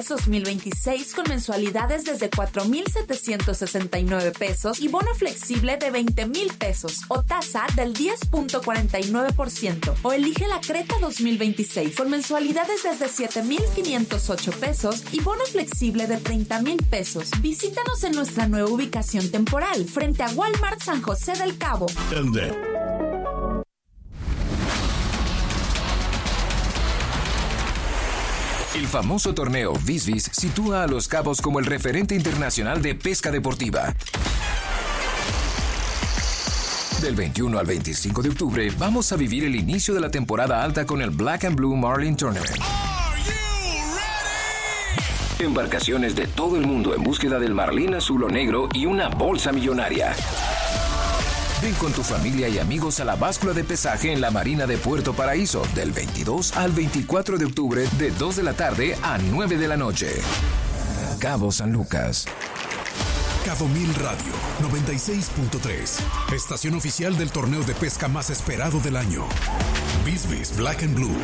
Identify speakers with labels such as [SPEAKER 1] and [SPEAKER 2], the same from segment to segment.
[SPEAKER 1] 2026 con mensualidades desde 4,769 pesos y bono flexible de 20,000 pesos o tasa del 10.49%. O elige la Creta 2026 con mensualidades desde 7,508 pesos y bono flexible de 30,000 pesos. Visítanos en nuestra nueva ubicación temporal frente a Walmart San José del Cabo.
[SPEAKER 2] El famoso torneo Visvis sitúa a Los Cabos como el referente internacional de pesca deportiva. Del 21 al 25 de octubre vamos a vivir el inicio de la temporada alta con el Black and Blue Marlin Tournament. Embarcaciones de todo el mundo en búsqueda del marlín azul o negro y una bolsa millonaria. Ven con tu familia y amigos a la báscula de pesaje en la Marina de Puerto Paraíso del 22 al 24 de octubre de 2 de la tarde a 9 de la noche. Cabo San Lucas.
[SPEAKER 3] Cabo Mil Radio 96.3. Estación oficial del torneo de pesca más esperado del año. Visvis Black and Blue.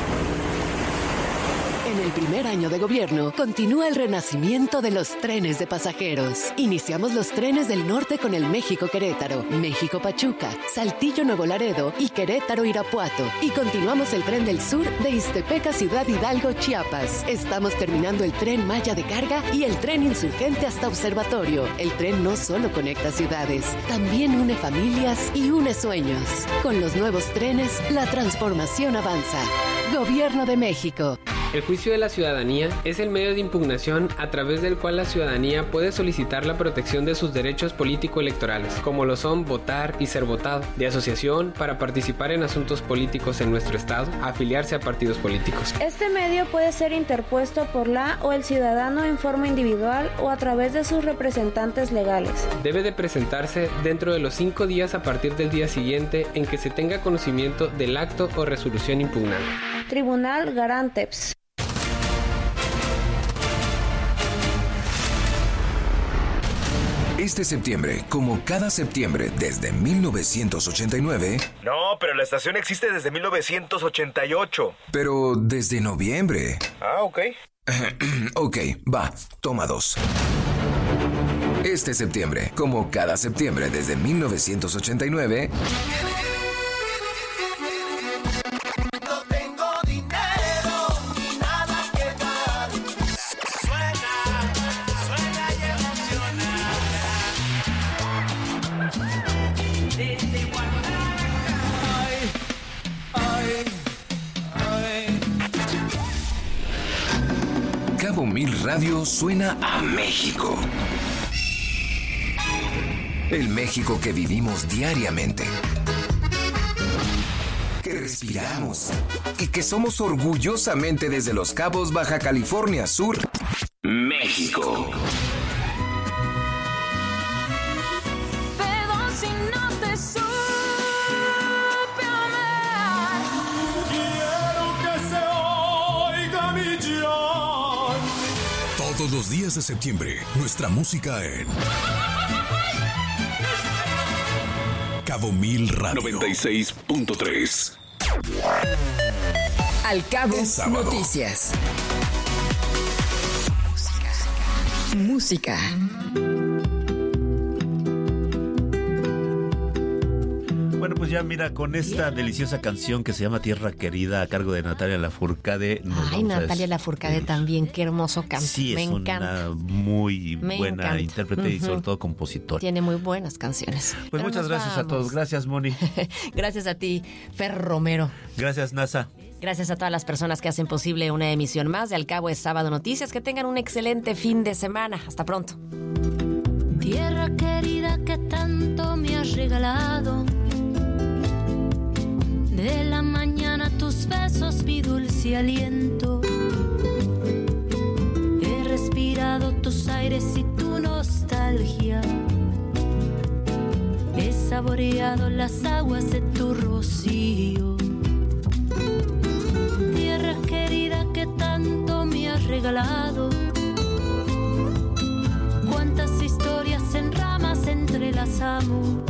[SPEAKER 4] En el primer año de gobierno, continúa el renacimiento de los trenes de pasajeros. Iniciamos los trenes del norte con el México-Querétaro, México-Pachuca, Saltillo-Nuevo Laredo y Querétaro-Irapuato. Y continuamos el tren del sur de Ixtepeca, Ciudad Hidalgo, Chiapas. Estamos terminando el tren Maya de carga y el tren insurgente hasta Observatorio. El tren no solo conecta ciudades, también une familias y une sueños. Con los nuevos trenes, la transformación avanza. Gobierno de México.
[SPEAKER 5] El juicio de la ciudadanía es el medio de impugnación a través del cual la ciudadanía puede solicitar la protección de sus derechos político-electorales, como lo son votar y ser votado, de asociación para participar en asuntos políticos en nuestro estado, afiliarse a partidos políticos.
[SPEAKER 6] Este medio puede ser interpuesto por la o el ciudadano en forma individual o a través de sus representantes legales.
[SPEAKER 5] Debe de presentarse dentro de los 5 días a partir del día siguiente en que se tenga conocimiento del acto o resolución impugnada.
[SPEAKER 6] Tribunal Garanteps.
[SPEAKER 2] Este septiembre, como cada septiembre desde 1989...
[SPEAKER 7] No, pero la estación existe desde 1988.
[SPEAKER 2] Pero desde noviembre.
[SPEAKER 7] Ah, ok.
[SPEAKER 2] Ok, va, toma 2. Este septiembre, como cada septiembre desde 1989... Cabo Mil Radio suena a México. El México que vivimos diariamente, que respiramos y que somos orgullosamente desde Los Cabos, Baja California Sur, México.
[SPEAKER 3] Todos los días de septiembre, nuestra música en Cabo Mil Radio 96.3.
[SPEAKER 4] Al Cabo Noticias. Música.
[SPEAKER 8] Bueno, pues ya mira, con esta deliciosa canción que se llama Tierra Querida a cargo de Natalia Lafourcade.
[SPEAKER 9] Ay, Natalia Lafourcade también, qué hermoso canto.
[SPEAKER 8] Sí,
[SPEAKER 9] me
[SPEAKER 8] es
[SPEAKER 9] encanta.
[SPEAKER 8] Una muy buena intérprete y sobre todo compositora.
[SPEAKER 9] Tiene muy buenas canciones.
[SPEAKER 8] Pues
[SPEAKER 9] pero
[SPEAKER 8] muchas gracias a todos. Gracias, Moni.
[SPEAKER 9] Gracias a ti, Fer Romero.
[SPEAKER 8] Gracias, NASA.
[SPEAKER 9] Gracias a todas las personas que hacen posible una emisión más de Al Cabo es Sábado Noticias. Que tengan un excelente fin de semana. Hasta pronto.
[SPEAKER 10] Tierra querida que tanto me has regalado, de la mañana tus besos, mi dulce aliento. He respirado tus aires y tu nostalgia. He saboreado las aguas de tu rocío. Tierra querida que tanto me has regalado, cuántas historias en ramas entrelazamos,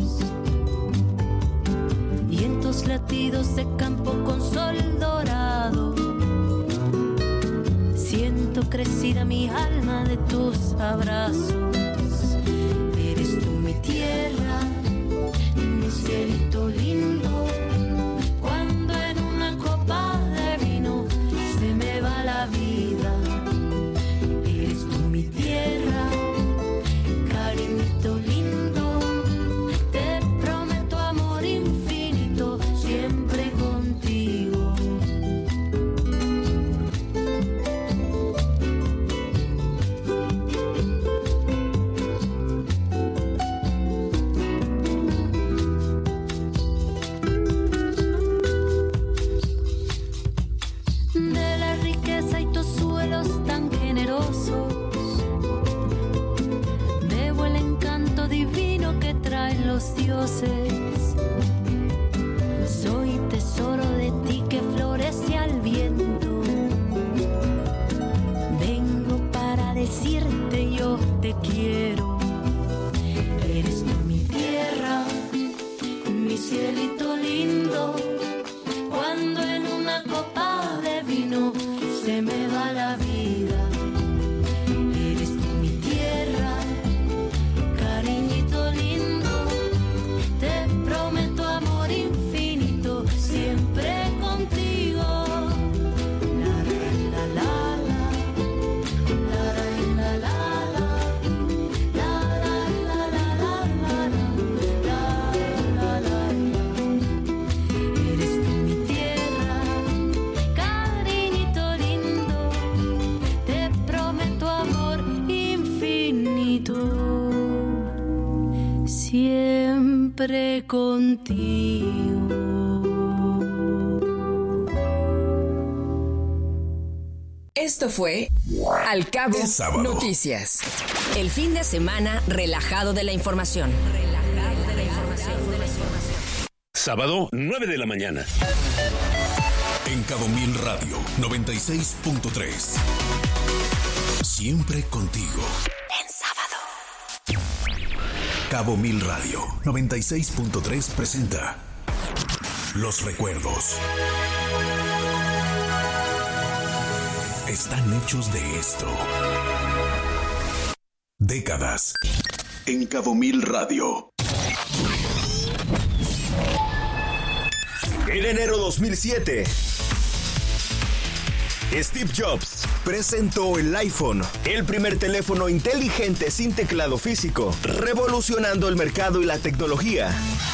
[SPEAKER 10] y en tus latidos de campo con sol dorado siento visto crecida mi alma de tus abrazos. Eres tú mi tierra, mi cielito lindo. Cuando en una copa de vino se me va la vida. Eres tú mi tierra, cariñito lindo. Te prometo amor infinito, siempre contigo. De la riqueza y tus suelos tan generosos, debo el encanto divino que traen los dioses. Soy tesoro de ti que florece al viento. Vengo para decirte yo te quiero. Eres tú mi tierra, mi cielito lindo. Cuando en una copa de vino se me va la vida. Eres tú mi tierra, cariñito lindo. Te prometo amor infinito, siempre contigo. La la la la, la la la la, la la la la la, la la. Eres tú mi tierra, cariñito lindo. Te prometo amor infinito, siempre contigo.
[SPEAKER 11] Esto fue Al Cabo Noticias.
[SPEAKER 9] El fin de semana relajado de la información.
[SPEAKER 12] Sábado, 9 de la mañana.
[SPEAKER 3] En Cabo Mil Radio 96.3. Siempre contigo.
[SPEAKER 9] En sábado.
[SPEAKER 3] Cabo Mil Radio 96.3 presenta Los recuerdos. Están hechos de esto. Décadas. En Cabo Mil Radio.
[SPEAKER 13] En enero 2007, Steve Jobs presentó el iPhone, el primer teléfono inteligente sin teclado físico, revolucionando el mercado y la tecnología.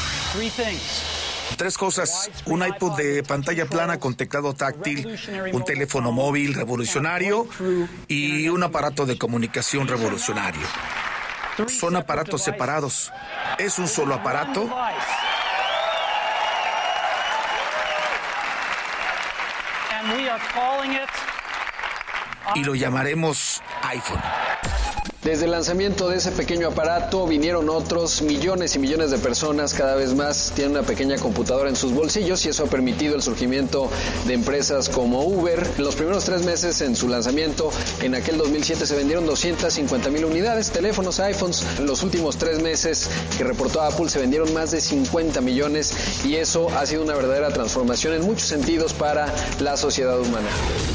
[SPEAKER 14] Tres cosas: un iPod de pantalla plana con teclado táctil, un teléfono móvil revolucionario y un aparato de comunicación revolucionario. Son aparatos separados. Es un solo aparato. Y lo llamaremos iPhone.
[SPEAKER 15] Desde el lanzamiento de ese pequeño aparato vinieron otros. Millones y millones de personas cada vez más tienen una pequeña computadora en sus bolsillos y eso ha permitido el surgimiento de empresas como Uber. En los primeros 3 meses en su lanzamiento, en aquel 2007, se vendieron 250,000 unidades, teléfonos, iPhones. En los últimos 3 meses que reportó Apple se vendieron más de 50 millones y eso ha sido una verdadera transformación en muchos sentidos para la sociedad humana.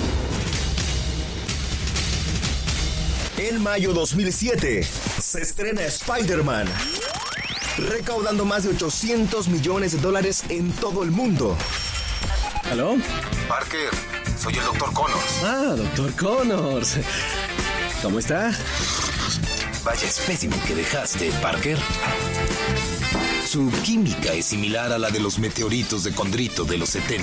[SPEAKER 13] En mayo 2007 se estrena Spider-Man, recaudando más de $800 millones en todo el mundo.
[SPEAKER 16] ¿Aló?
[SPEAKER 17] Parker, soy el Dr. Connors.
[SPEAKER 16] Ah, Dr. Connors. ¿Cómo está?
[SPEAKER 17] Vaya espécimen que dejaste, Parker. Su química es similar a la de los meteoritos de Condrito de los 70.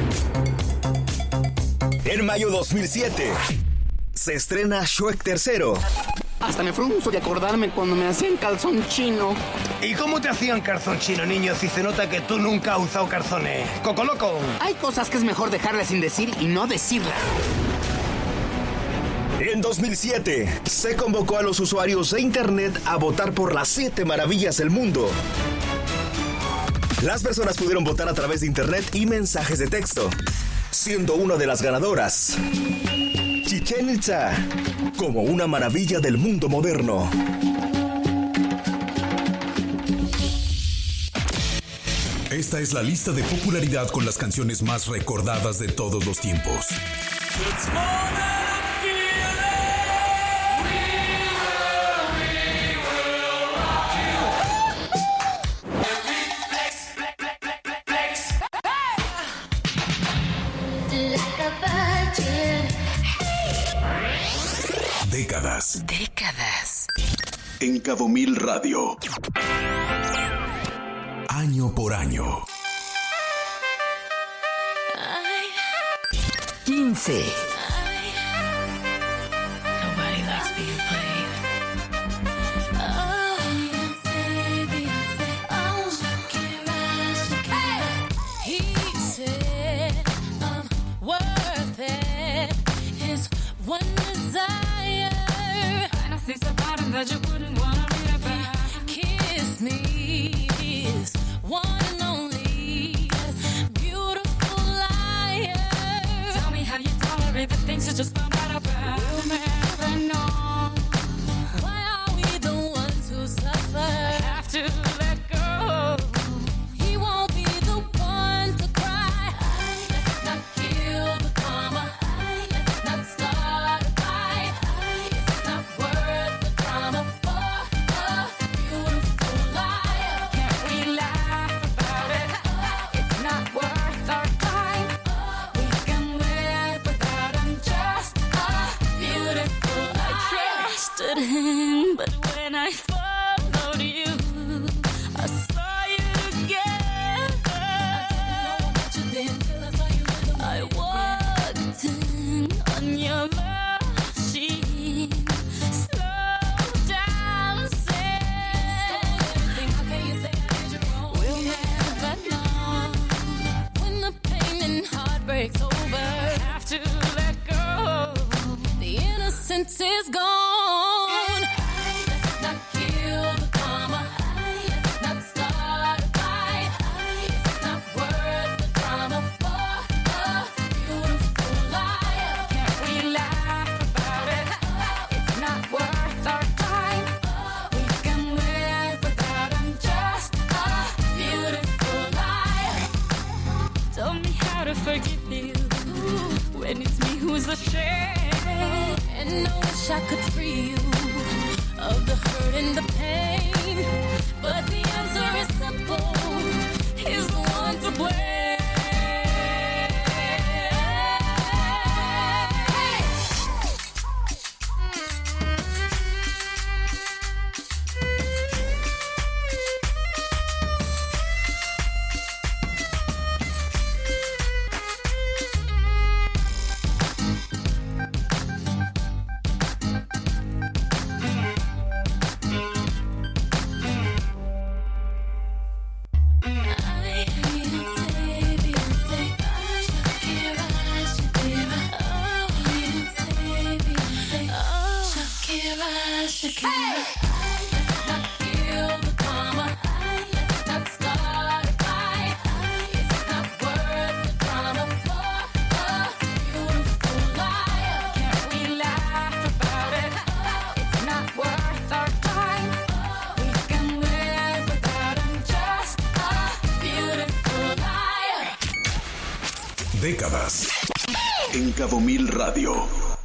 [SPEAKER 13] En mayo 2007 se estrena Shrek 3.
[SPEAKER 18] Hasta me frunzo de acordarme cuando me hacían calzón chino.
[SPEAKER 19] ¿Y cómo te hacían calzón chino, niño, si se nota que tú nunca has usado calzones? ¡Coco loco!
[SPEAKER 18] Hay cosas que es mejor dejarlas sin decir y no decirlas.
[SPEAKER 13] En 2007 se convocó a los usuarios de Internet a votar por las 7 maravillas del mundo. Las personas pudieron votar a través de Internet y mensajes de texto, siendo una de las ganadoras Chichén Itzá, como una maravilla del mundo moderno.
[SPEAKER 3] Esta es la lista de popularidad con las canciones más recordadas de todos los tiempos.
[SPEAKER 20] It's more than a feeling.
[SPEAKER 3] Décadas.
[SPEAKER 11] Décadas.
[SPEAKER 3] En Cabo Mil Radio. Año por año.
[SPEAKER 11] 15.
[SPEAKER 10] Nobody likes being played. He said I'm worth it. His one desire. And I think about him that you wouldn't want to read about. Kiss me, his one and only beautiful liar. Tell me how you tolerate the things you just found out about. We'll never know. Why are we the ones who suffer? Have to let go. He won't be the one to cry. Let's not kill the karma. Let's not start a fight. It's not worth the drama for a beautiful liar. Can't we laugh about it? It's not worth our time. We can live without him, just a beautiful liar. I trusted him, but when I followed you, I saw you together. I walked in on your machine, slow dancing. We'll never know when the pain and heartbreak's over. Have to let go. The innocence is gone. Let's not kill the karma. Let's not start a fight. It's not worth the drama for a beautiful liar. Can't we laugh about it? It's not worth our time. We can live without him, just a beautiful liar. Tell me how to forgive you when it's me who's ashamed. And I wish I could free you of the hurt and the pain, but the answer is simple. He's the one to blame.
[SPEAKER 3] Décadas. En Cabo Mil Radio.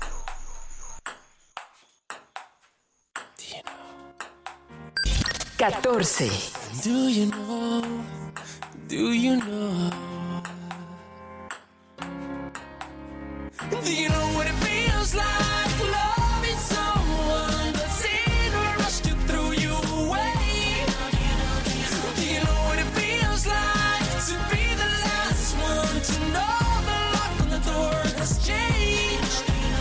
[SPEAKER 11] Catorce.
[SPEAKER 10] Do you know? Do you know? Do you know what it feels like? Loving someone that's in a rush to throw you away. Do you know what it feels like to be the last one to know the lock on the door has changed?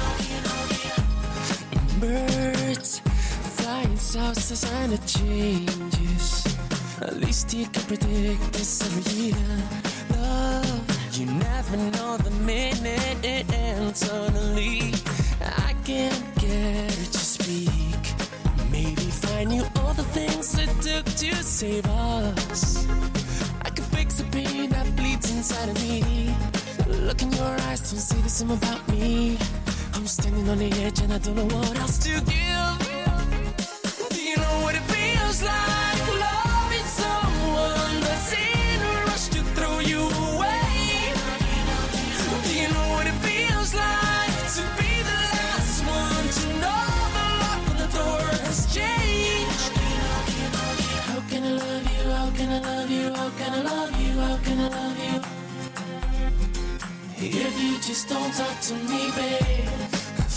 [SPEAKER 10] Birds flying south, the sign of changes. At least you can predict this every year. Love, you never know the minute it ends. Suddenly, I can't get her to speak. Maybe find you all the things it took to save us. I could fix the pain that bleeds inside of me. Look in your eyes, don't say the same about me. I'm standing on the edge and I don't know what else to give. Do you know what it feels like? Loving someone that's in a rush to throw you away. Do you know what it feels like to be the last one to know the lock on the door has changed? How can I love you? How can I love you? How can I love you? How can I love you? If you just don't talk to me, babe.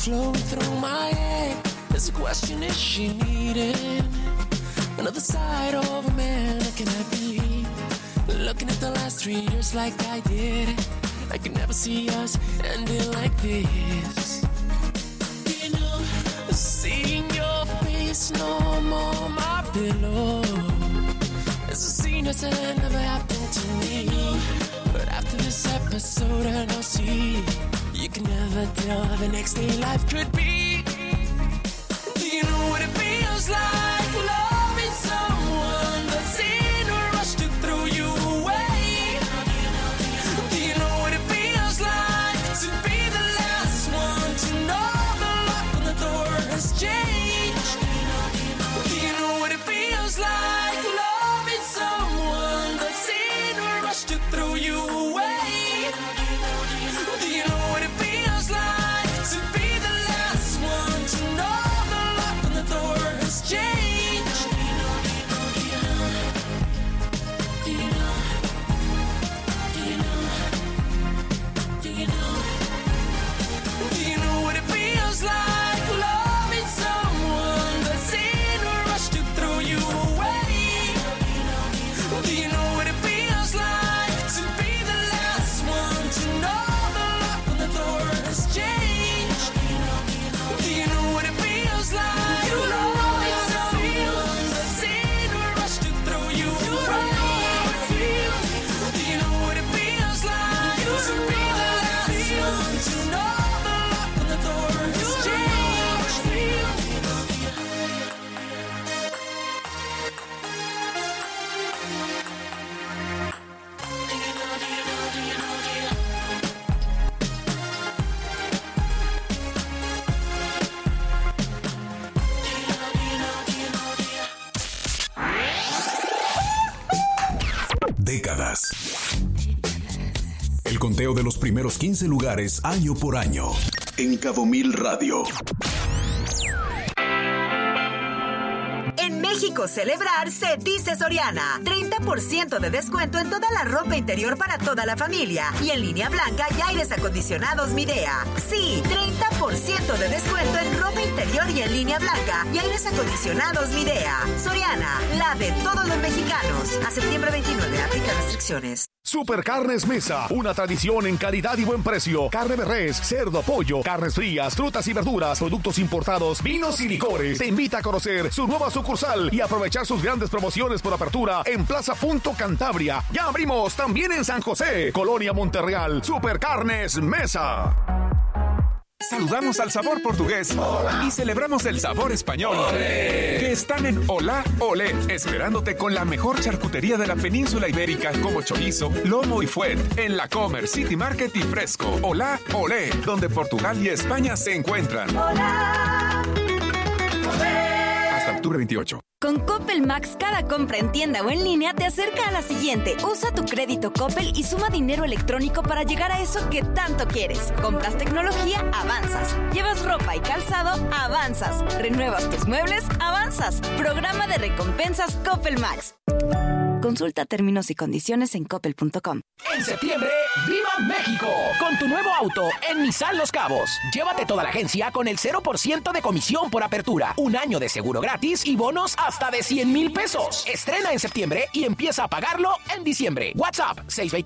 [SPEAKER 20] flowing through my head. There's a question, is she needing another side of a man? Can I believe? Looking at the last 3 years like I did, I could never see us ending like this. You know, seeing your face no more my pillow. It's a scene that never happened to me. But after this episode and I'll see, you can never tell the next day life could be. Do you know what it feels like loving someone that's in a rush to throw you away? Do you know what it feels like to be the last one to know the lock on the door has changed? Do you know what it feels like loving someone that's in a rush to throw you away? Do you know what it feels like to be the last one to know the lock on the door has changed? Do you know? Do you know? Do you know? Do you know? Do you know what it feels like loving someone that's in a rush to throw you away? Do you know what it feels like to be the last one to know the lock on the door has changed? Do you know what it feels like loving someone that's in a rush to throw you away? Do you know what it feels like to be the last one to know the lock on the door has changed?
[SPEAKER 3] Décadas. El conteo de los primeros 15 lugares año por año. En Cabo Mil Radio.
[SPEAKER 21] En México celebrar se dice Soriana. 30% de descuento en toda la ropa interior para toda la familia. Y en línea blanca y aires acondicionados Midea. Sí, 30% de descuento en ropa interior y en línea blanca y aires acondicionados Midea. Soriana, la de todos los mexicanos. A septiembre 29, aplica restricciones.
[SPEAKER 22] Supercarnes Mesa, una tradición en calidad y buen precio. Carne de res, cerdo, pollo, carnes frías, frutas y verduras, productos importados, vinos y licores. Te invita a conocer su nueva sucursal y aprovechar sus grandes promociones por apertura en Plaza Punto Cantabria. Ya abrimos también en San José, Colonia Monterreal. Supercarnes Mesa.
[SPEAKER 23] Saludamos al sabor portugués. ¡Hola! Y celebramos el sabor español. ¡Olé! Que están en Hola Olé, esperándote con la mejor charcutería de la península ibérica, como chorizo, lomo y fuet, en la Comer, City Market y Fresco. Hola Olé, donde Portugal y España se encuentran. ¡Hola! Olé. Hasta octubre 28.
[SPEAKER 24] Con Coppel Max, cada compra en tienda o en línea te acerca a la siguiente. Usa tu crédito Coppel y suma dinero electrónico para llegar a eso que tanto quieres. Compras tecnología, avanzas. Llevas ropa y calzado, avanzas. Renuevas tus muebles, avanzas. Programa de recompensas Coppel Max. Consulta términos y condiciones en coppel.com.
[SPEAKER 25] En septiembre, ¡viva México! Con tu nuevo auto en Nissan Los Cabos. Llévate toda la agencia con el 0% de comisión por apertura, un año de seguro gratis y bonos hasta de 100,000 pesos. Estrena en septiembre y empieza a pagarlo en diciembre. WhatsApp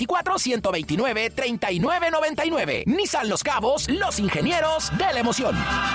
[SPEAKER 25] 624-129-3999. Nissan Los Cabos, los ingenieros de la emoción.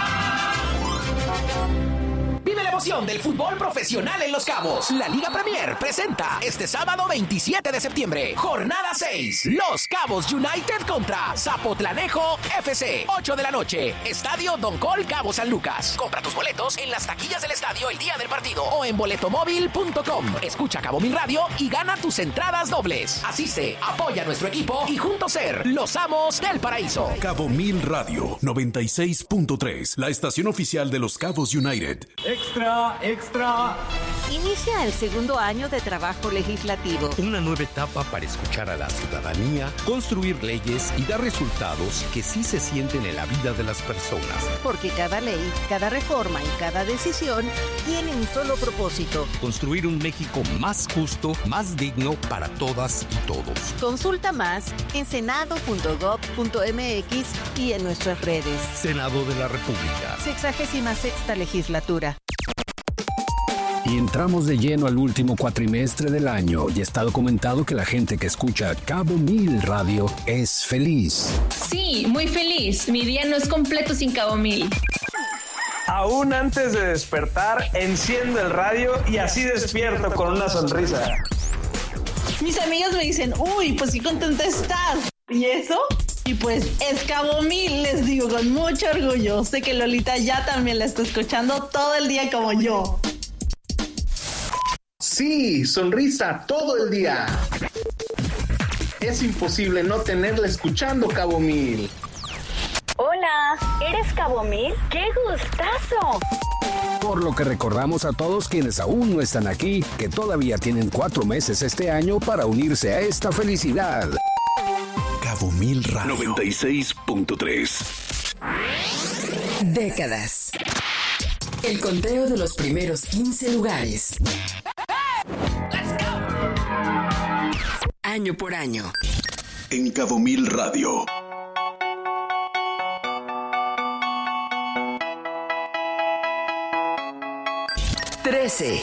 [SPEAKER 25] Vive la emoción del fútbol profesional en Los Cabos. La Liga Premier presenta este sábado 27 de septiembre, jornada 6. Los Cabos United contra Zapotlanejo FC. 8 de la noche. Estadio Don Col Cabo San Lucas. Compra tus boletos en las taquillas del estadio el día del partido o en boletomóvil.com. Escucha Cabo Mil Radio y gana tus entradas dobles. Asiste, apoya a nuestro equipo y juntos ser los amos del paraíso.
[SPEAKER 3] Cabo Mil Radio 96.3, la estación oficial de Los Cabos United.
[SPEAKER 26] Extra.
[SPEAKER 1] extra, extra.
[SPEAKER 2] Inicia el segundo año de trabajo legislativo.
[SPEAKER 5] Una nueva etapa para escuchar a la ciudadanía, construir leyes y dar resultados que sí se sienten en la vida de las personas.
[SPEAKER 2] Porque cada ley, cada reforma y cada decisión tiene un solo propósito.
[SPEAKER 5] Construir un México más justo, más digno para todas y todos.
[SPEAKER 2] Consulta más en senado.gov.mx y en nuestras redes.
[SPEAKER 5] Senado de la República.
[SPEAKER 2] 66ª legislatura.
[SPEAKER 16] Y entramos de lleno al último cuatrimestre del año y está documentado que la gente que escucha Cabo Mil Radio es feliz.
[SPEAKER 6] Sí, muy feliz. Mi día no es completo sin Cabo Mil.
[SPEAKER 7] Aún antes de despertar, enciendo el radio y así despierto con una sonrisa.
[SPEAKER 6] Mis amigas me dicen, uy, pues qué contenta estás. ¿Y eso? Y pues es Cabo Mil, les digo con mucho orgullo. Sé que Lolita ya también la está escuchando todo el día como yo.
[SPEAKER 7] Sí, sonrisa todo el día. Es imposible no tenerla escuchando Cabo Mil.
[SPEAKER 24] Hola, ¿eres Cabo Mil? ¡Qué gustazo!
[SPEAKER 16] Por lo que recordamos a todos quienes aún no están aquí, que todavía tienen 4 meses este año para unirse a esta felicidad.
[SPEAKER 3] Cabo Mil Radio
[SPEAKER 17] 96.3.
[SPEAKER 11] Décadas. El conteo de los primeros 15 lugares. Año por año.
[SPEAKER 17] En Cabo Mil Radio.
[SPEAKER 11] Trece.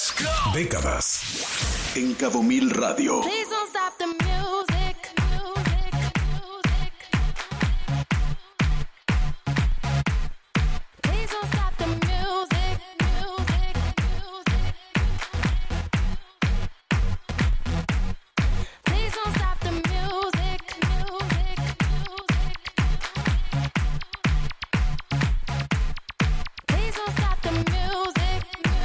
[SPEAKER 3] Décadas en Cabo Mil Radio.
[SPEAKER 10] Please don't stop the music. Please don't stop the music. Please don't stop the music. Please don't stop the music.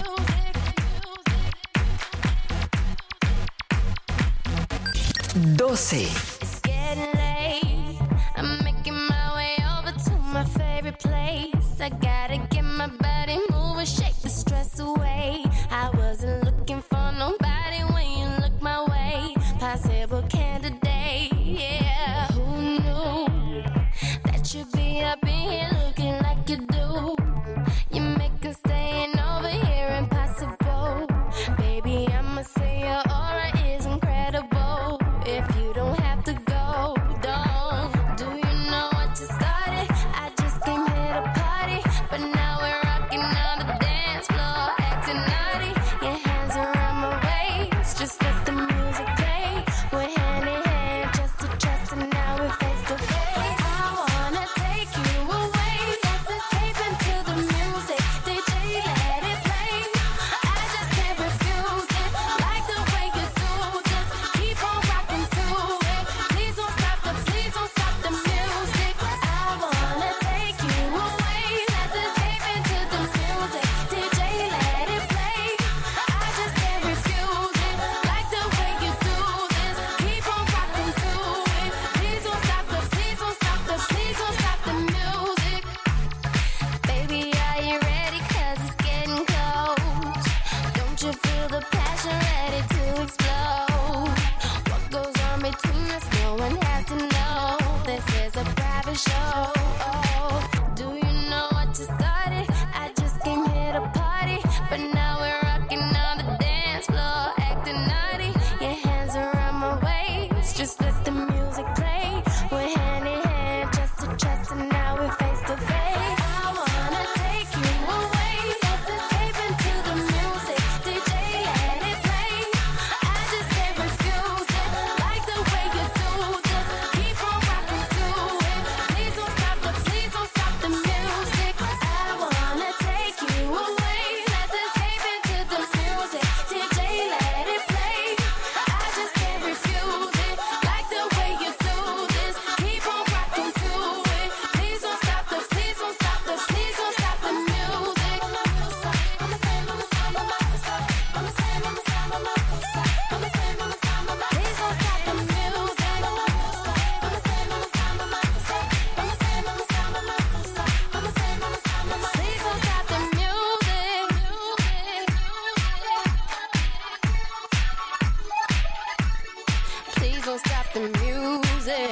[SPEAKER 11] 12.
[SPEAKER 10] It's getting late. I'm making my way over to my favorite place. I gotta get my body moving, shake the stress away. I wasn't looking for nobody when you look my way. Possible candidate, yeah. Who knew that you'd be up in here looking like you do? You make us staying over here impossible. Baby, I'ma say your aura is incredible. If you don't have to go, don't. Do you know what you started? I just came here to party, but now we're rocking on the dance floor, acting naughty. Your hands around my waist, just let the music play. We're hand in hand, chest to chest, and now we're face to face. I wanna take you away, let's escape into the music. DJ, let it play. I just can't refuse it, like the way you do. Just keep on rocking to it. Please don't stop the music. I wanna take you away, let's escape into the music. DJ, let it play. I just can't refuse it, like the way you do this. Keep on rocking to it. Please don't stop the music. Baby, are you ready? 'Cause it's getting close. Don't you feel the passion ready to explode? What goes on between us, no one has to know. This is a private show. Do you know what you started? I just came here to party, but now we're rocking on the dance floor, acting naughty. Your hands around my waist, just let the music play. We're hand in hand, chest to chest, and now we're face to face. I wanna take you away, let's escape into the music. DJ, let it play. I just can't refuse it, like the way you do. Just keep on rocking to it. Please don't stop the music. I wanna take you away, let's escape into the music. DJ, let it play. I just can't refuse it, like the way you do this. Keep on rocking to it. Please don't stop the music. Please don't stop the music.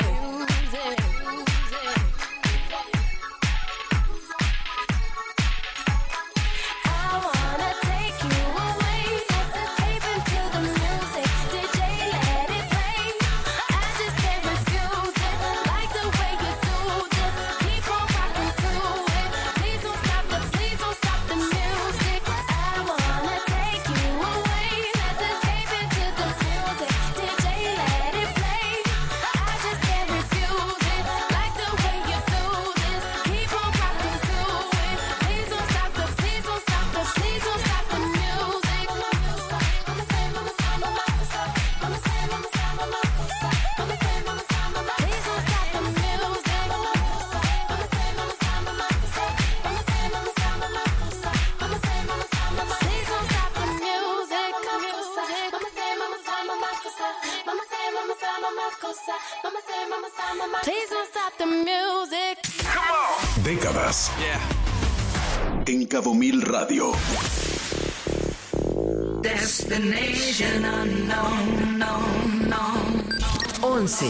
[SPEAKER 10] I wanna take you away, let's escape into the music. DJ, let it play. I just can't refuse it, like the way you do. Just keep on rocking to it. Please don't stop the music. I wanna take you away, let's escape into the music. DJ, let it play. I just can't refuse it, like the way you do this. Keep on rocking to it. Please don't stop the music. Please don't stop the music.
[SPEAKER 3] Décadas en Cabo Mil Radio.
[SPEAKER 10] Destination unknown, no.
[SPEAKER 11] 11.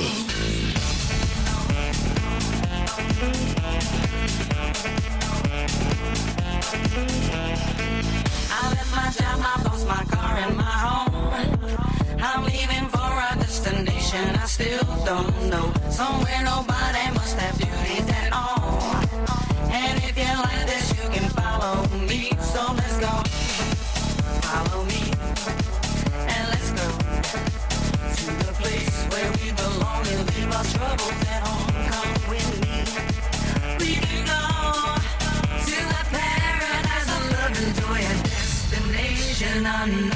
[SPEAKER 10] I left my job, my boss, my car, and my home. I'm leaving for a destination I still don't know. Somewhere nobody must have duties at all. And if you like this, you can follow me. So let's go. Follow me. unknown.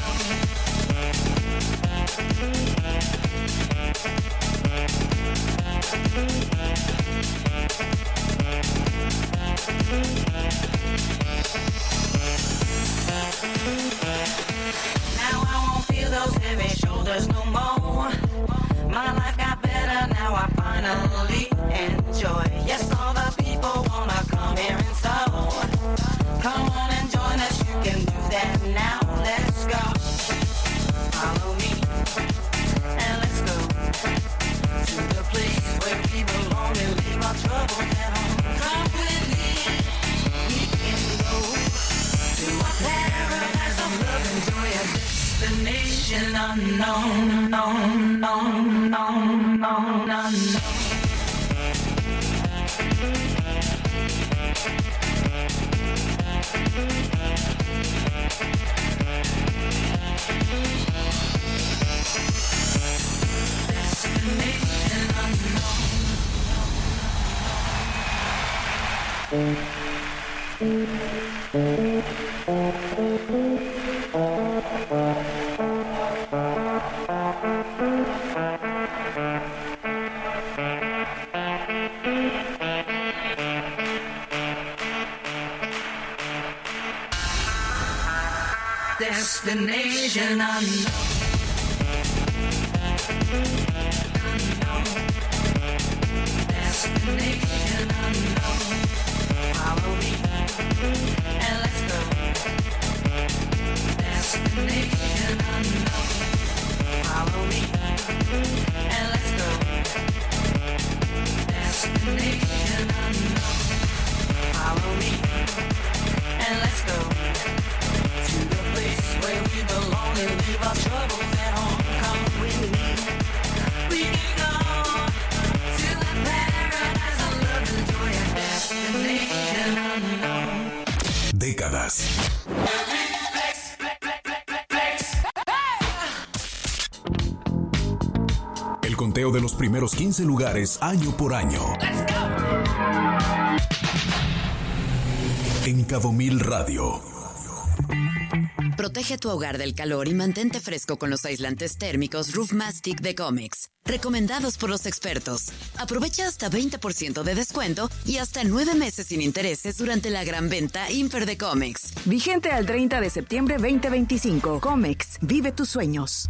[SPEAKER 10] Now I won't feel those heavy shoulders no more. My life got better, now I finally enjoy. Yes, all the people wanna come here and so. Come on and join us, you can do that now. Let's go. Follow me and let's go to the place where we belong and leave our troubles at home. Come with me, we can go to a paradise of love and joy, a destination unknown, unknown, unknown, unknown. Destination unknown. Destination unknown. Follow me and let's go. Destination unknown. Follow me and let's go. Destination unknown. Follow me and let's go to the place where we belong and leave our troubles at home. Come with me. We can go to the paradise of love and joy, a destination unknown.
[SPEAKER 3] Décadas. El conteo de los primeros 15 lugares año por año. En Cabo Mil Radio.
[SPEAKER 1] Protege tu hogar del calor y mantente fresco con los aislantes térmicos Roof Mastic de Comex, recomendados por los expertos. Aprovecha hasta 20% de descuento y hasta 9 meses sin intereses durante la gran venta Imper de Comex.
[SPEAKER 4] Vigente al 30 de septiembre 2025. Comex, vive tus sueños.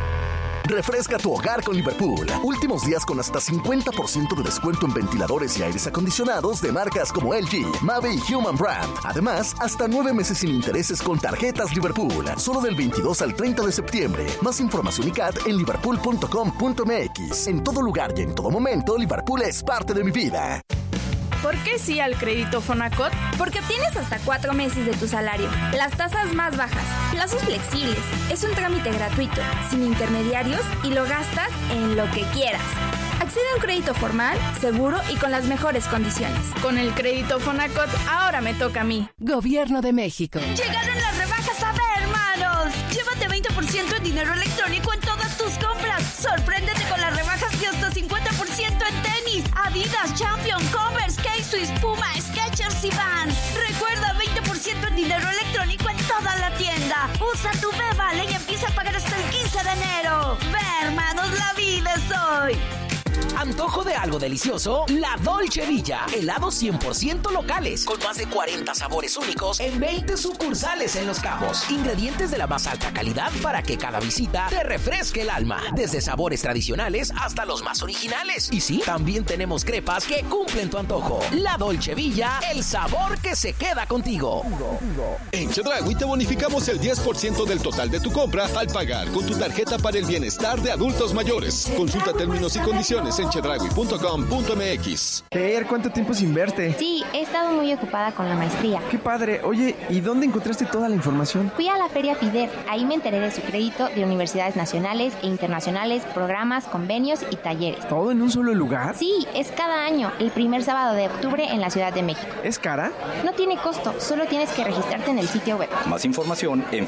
[SPEAKER 13] Refresca tu hogar con Liverpool. Últimos días con hasta 50% de descuento en ventiladores y aires acondicionados de marcas como LG, Mave y Human Brand. Además, hasta 9 meses sin intereses con tarjetas Liverpool. Solo del 22 al 30 de septiembre. Más información y CAT en liverpool.com.mx. En todo lugar y en todo momento, Liverpool es parte de mi vida.
[SPEAKER 8] ¿Por qué sí al crédito Fonacot?
[SPEAKER 9] Porque obtienes hasta 4 meses de tu salario, las tasas más bajas, plazos flexibles, es un trámite gratuito, sin intermediarios y lo gastas en lo que quieras. Accede a un crédito formal, seguro y con las mejores condiciones.
[SPEAKER 8] Con el crédito Fonacot, ahora me toca a mí.
[SPEAKER 11] Gobierno de México.
[SPEAKER 9] ¡Llegaron las rebajas a ver, hermanos! Llévate 20% en dinero electrónico en todas tus compras. Sorpréndete con las rebajas de hasta 50% en tenis, Adidas, Champion, Converse, K-Swiss, Puma, Skechers y Vans. Recuerda, 20% en dinero electrónico en toda la tienda. Usa tu Vale y empieza a pagar hasta el 15 de enero. Ve, hermanos, la vida es hoy.
[SPEAKER 25] ¿Antojo de algo delicioso? La Dolce Villa. Helados 100% locales, con más de 40 sabores únicos en 20 sucursales en Los Cabos. Ingredientes de la más alta calidad para que cada visita te refresque el alma. Desde sabores tradicionales hasta los más originales. Y sí, también tenemos crepas que cumplen tu antojo. La Dolce Villa, el sabor que se queda contigo.
[SPEAKER 12] En Chedraui te bonificamos el 10% del total de tu compra al pagar con tu tarjeta para el bienestar de adultos mayores. Consulta términos y condiciones en chedraui.com.mx.
[SPEAKER 26] ¿Cuánto tiempo sin verte?
[SPEAKER 27] Sí, he estado muy ocupada con la maestría.
[SPEAKER 26] ¡Qué padre! Oye, ¿y dónde encontraste toda la información?
[SPEAKER 27] Fui a la Feria FIDER. Ahí me enteré de su crédito de universidades nacionales e internacionales, programas, convenios y talleres.
[SPEAKER 26] ¿Todo en un solo lugar?
[SPEAKER 27] Sí, es cada año, el primer sábado de octubre en la Ciudad de México.
[SPEAKER 26] ¿Es cara?
[SPEAKER 27] No tiene costo, solo tienes que registrarte en el sitio web.
[SPEAKER 28] Más información en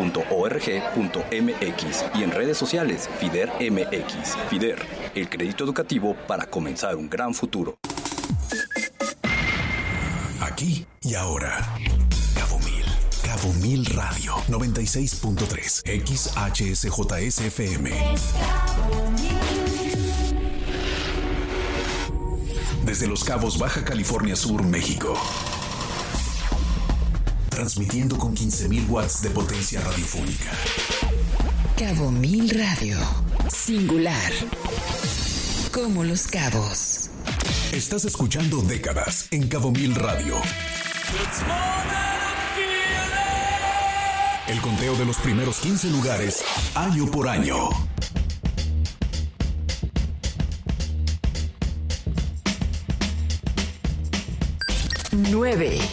[SPEAKER 28] fider.org.mx y en redes sociales FIDER MX. FIDER, el crédito educativo para comenzar un gran futuro.
[SPEAKER 3] Aquí y ahora. Cabo Cabo Mil Radio 96.3 XHSJSFM. Desde Los Cabos, Baja California Sur, México. Transmitiendo con 15.000 watts de potencia radiofónica.
[SPEAKER 1] Cabo Mil Radio. Singular. Como Los Cabos.
[SPEAKER 3] Estás escuchando Décadas en Cabo Mil Radio. El conteo de los primeros 15 lugares, año por año.
[SPEAKER 1] Nueve.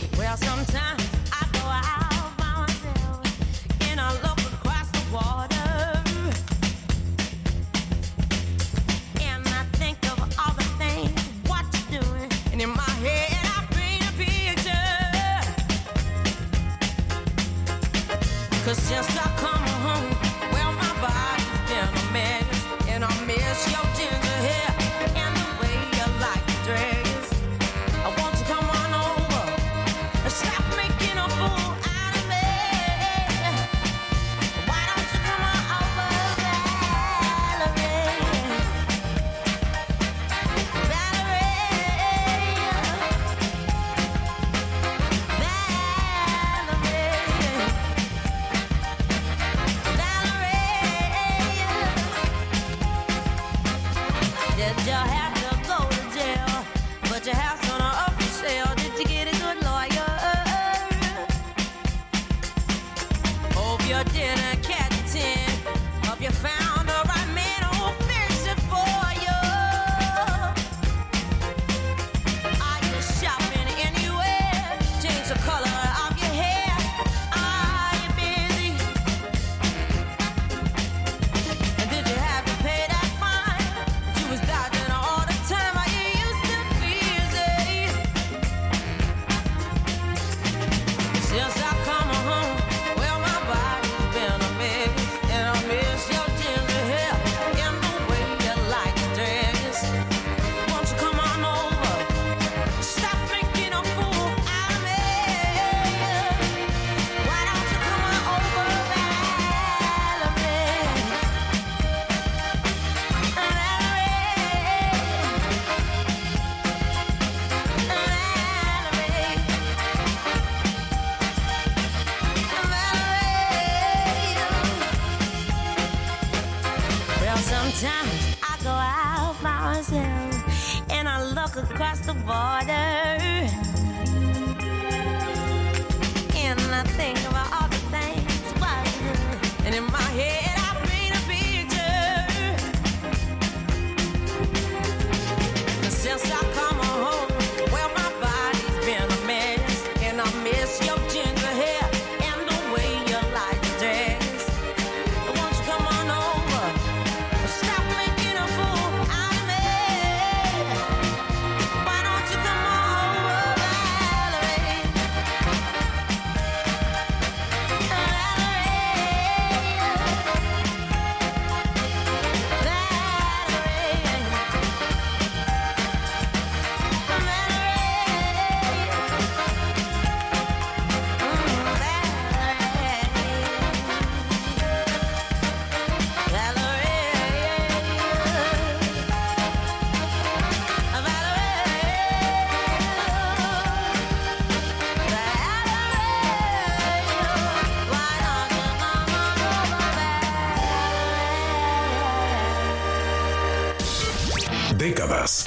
[SPEAKER 3] Décadas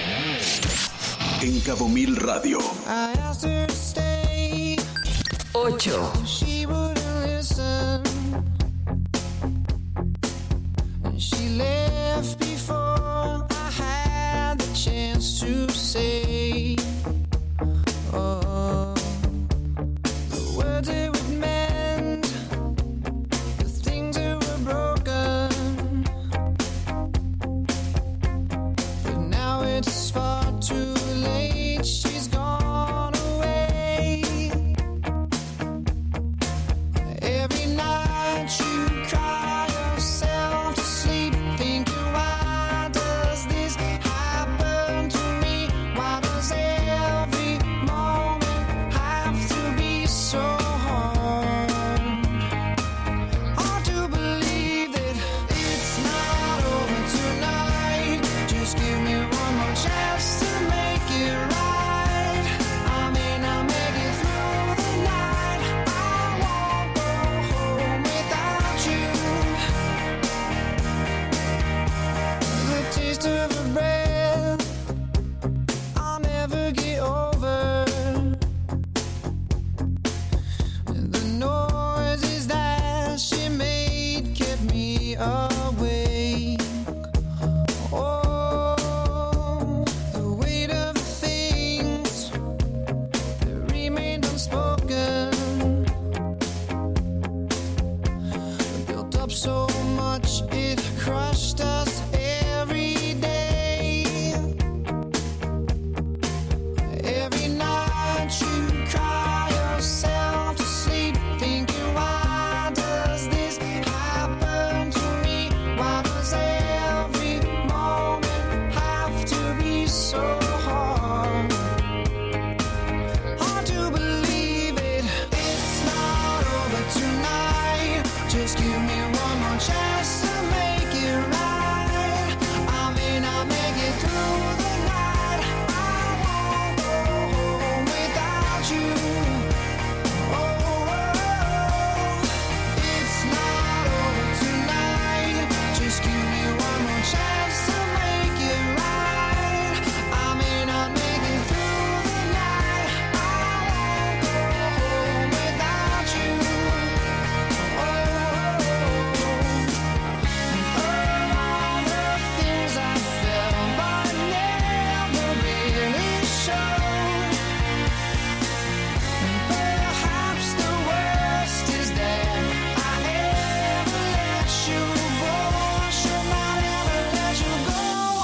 [SPEAKER 3] en Cabo Mil Radio.
[SPEAKER 1] 8.
[SPEAKER 10] Why does every moment
[SPEAKER 14] unspoken. Built up so much, it crushed us every day. Every night you cry yourself to sleep, thinking, why does this happen to me? Why does every moment have to be so hard? Hard to believe it, it's not over tonight. Just give me one more chance to make it right. I may not make it through the night. I won't go home without you. Oh, it's not over tonight. Just give me one more chance to make it right. I may not make it through the night. I won't go home without you. All the things I felt but never really showed. Perhaps the worst is that I ever let you go. Should not ever let you go.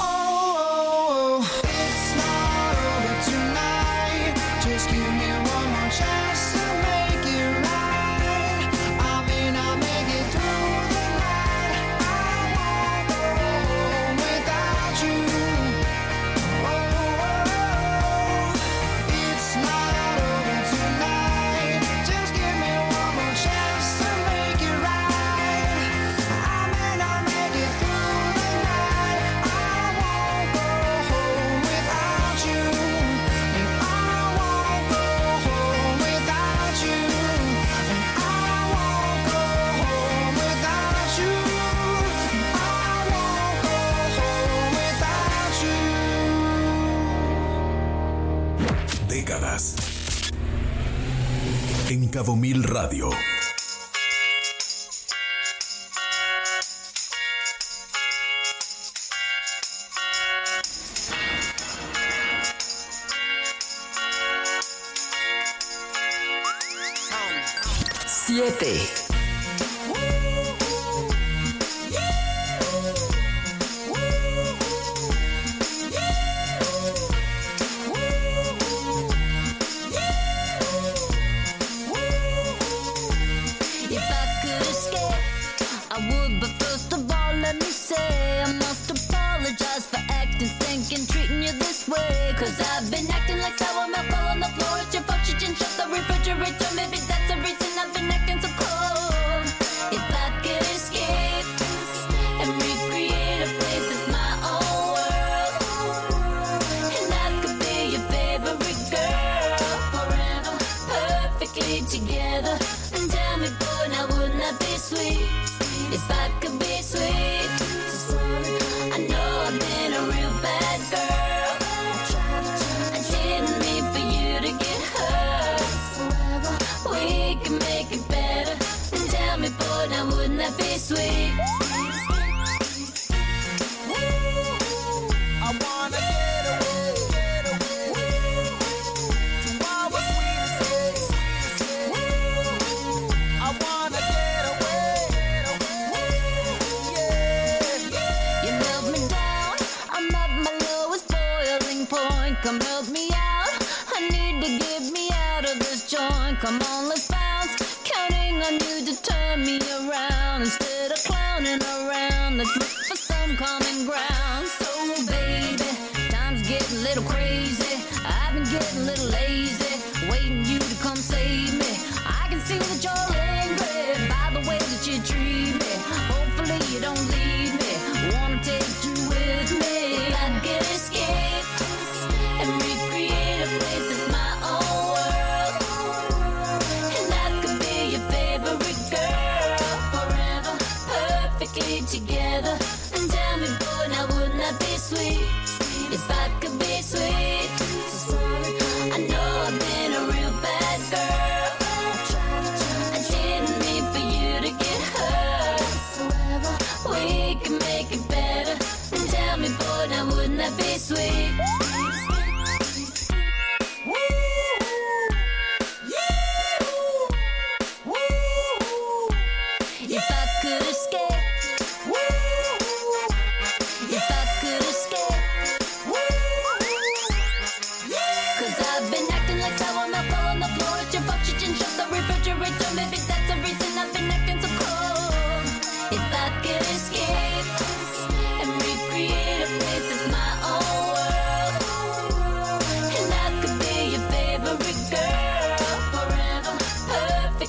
[SPEAKER 14] It's not over tonight. Just give me one more chance to make it right. I may not make it through the night. I won't go home without you. It's not over tonight. Just give me one more chance to make it right. I may not make it through the night. I won't go home without you. And I won't go home without you. And I won't go home without you. And I won't go home without you.
[SPEAKER 3] Décadas. En Cabo Mil Radio.
[SPEAKER 11] Siete.
[SPEAKER 10] If I could escape, I would, but first of all, let me say I must apologize for acting stinking, treating you this way. Cause I've been acting like sour milk all on the floor. It's your fault you didn't shut the refrigerator. Maybe that's the reason I've been acting so cold. If I could escape and recreate a place that's my own world, and I could be your favorite girl forever, perfectly together. And tell me, boy, now wouldn't that be sweet? If I could be sweet, I know I've been a real bad girl. I didn't mean for you to get hurt. We can make it better. And tell me, boy, now wouldn't that be sweet?
[SPEAKER 14] I wanna get away to our sweetest days. I wanna get away, yeah.
[SPEAKER 10] You held me down, I'm at my lowest boiling point. Come help me out, I need to get me out of this joint. Come on, let's bounce, counting on you to turn me around. Instead of clowning around, let's look for some common ground. So baby, time's getting a little crazy. I've been getting a little lazy, waiting you to come save me. I can see that you're angry by the way that you treat me. Hopefully you don't leave me, wanna take you with me. I could escape and recreate a place that's my own world, and I could be your favorite girl forever, perfectly together. And tell me, boy, now wouldn't that be sweet? If I could be sweet, I know I've been a real bad girl.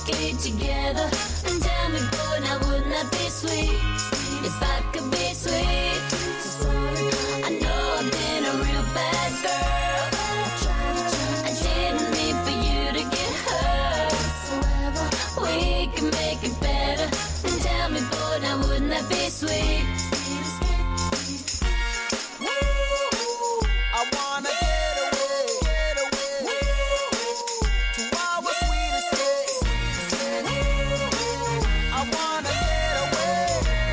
[SPEAKER 10] get together and tell me, boy, now wouldn't that be sweet? If I could be sweet, I know I've been a real bad girl. I didn't mean for you to get hurt. We can make it better and tell me, boy, now wouldn't that be sweet?
[SPEAKER 14] I wanna get away to our sweetest days. I wanna get away,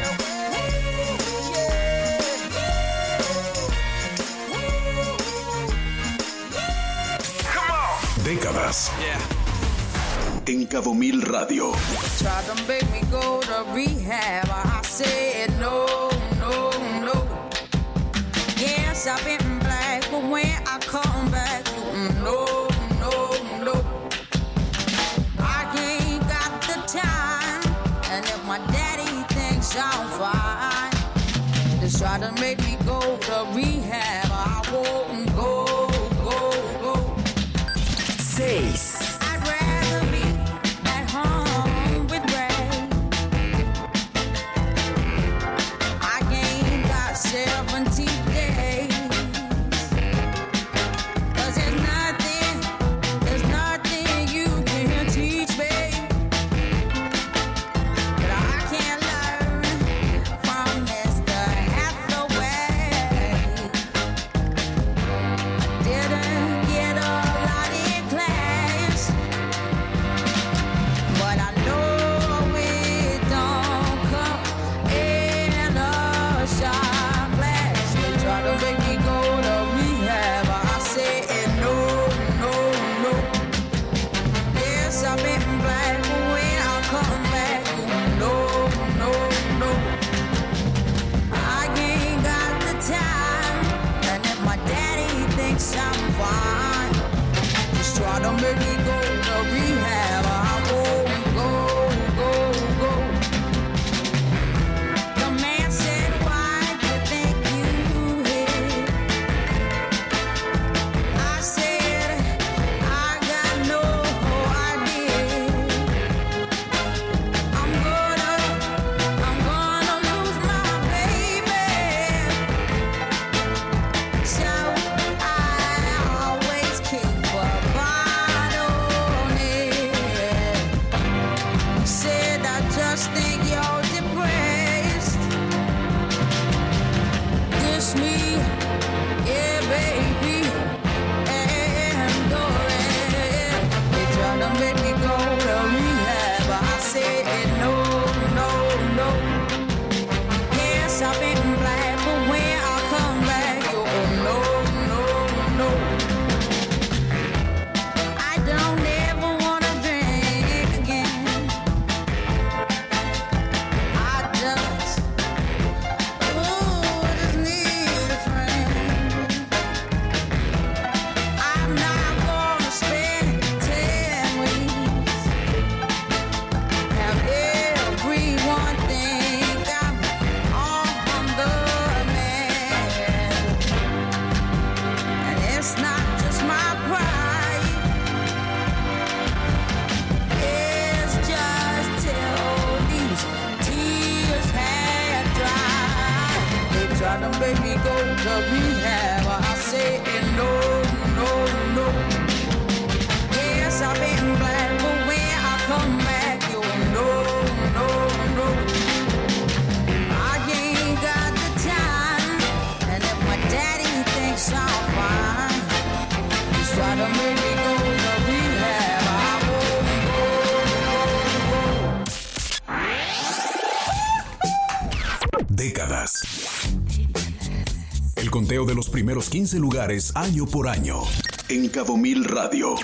[SPEAKER 3] Décadas. En Cabo Mil Radio.
[SPEAKER 5] Tried to make me go to rehab. I said no, no, no. Yes, I've been black, but when I come back, no, no, no. I ain't got the time, and if my daddy thinks I'm fine, they try to make me go to rehab. I won't go, go, go.
[SPEAKER 4] 6.
[SPEAKER 5] I'd rather be at home with Ray. I ain't got 70 days. 'Cause there's nothing you can teach me that I can't learn from Mr. Hathaway. Didn't get a lot in class, but I know it don't come in a shot glass. They try to make me go to rehab. I said no, no, no. Yes, I've been black, but when I come back, no, no, no. I ain't got the time, and if my daddy thinks I'm fine, just try to make me go to rehab. I won't go, go, go. The man said, why do you think you hit? I said, I got no idea. I'm gonna lose my baby. So I always keep a bottle near. Said I just think you're depressed. This me, yeah, baby, and go ahead. They try to make me go to rehab. I said no, no, no. Yes, I've been black, but when I come back, you're no, no, no. I don't ever wanna drink again. I just need a friend. I'm not gonna spend 10 weeks. Have everyone think I'm on the man. And it's not just my pride. It's just till these tears have dried. They try to make me go to rehab. I say no, no, no. Yes, I've been black, but when I come back, you're no, no, no. I ain't got the time, and if my daddy thinks I'm fine, just try to make me go to rehab. I won't go, go, go.
[SPEAKER 3] Décadas. El conteo de los primeros 15 lugares año por año. En Cabo Mil Radio.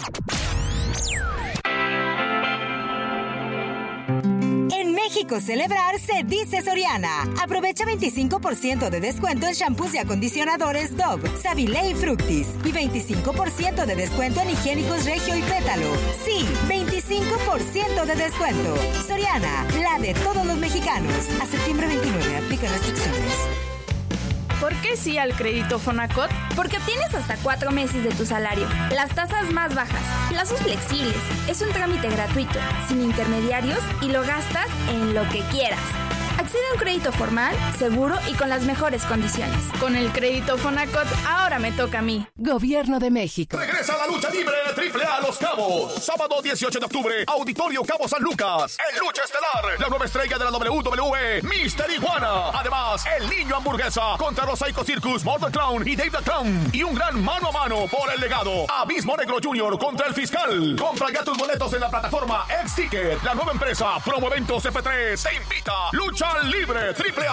[SPEAKER 24] En México celebrar se dice Soriana. Aprovecha 25% de descuento en shampoos y acondicionadores Dove, Savile y Fructis. Y 25% de descuento en higiénicos Regio y Pétalo. Sí, 25% de descuento. Soriana, la de todos los mexicanos. A septiembre 29, aplica restricciones.
[SPEAKER 8] ¿Por qué sí al crédito Fonacot?
[SPEAKER 24] Porque obtienes hasta 4 meses de tu salario, las tasas más bajas, plazos flexibles, es un trámite gratuito, sin intermediarios y lo gastas en lo que quieras. Accede a un crédito formal, seguro y con las mejores condiciones.
[SPEAKER 8] Con el crédito Fonacot, ahora me toca a mí.
[SPEAKER 2] Gobierno de México.
[SPEAKER 15] Regresa la lucha libre AAA Los Cabos. Sábado 18 de octubre, Auditorio Cabo San Lucas. En lucha estelar, la nueva estrella de la WWE, Mr. Iguana. Además, el Niño Hamburguesa contra los Psycho Circus, Mortal Clown y Dave the Clown. Y un gran mano a mano por el legado. Abismo Negro Jr. contra el Fiscal. Compra ya tus boletos en la plataforma X-Ticket. La nueva empresa Promo Eventos F3 te invita. Lucha libre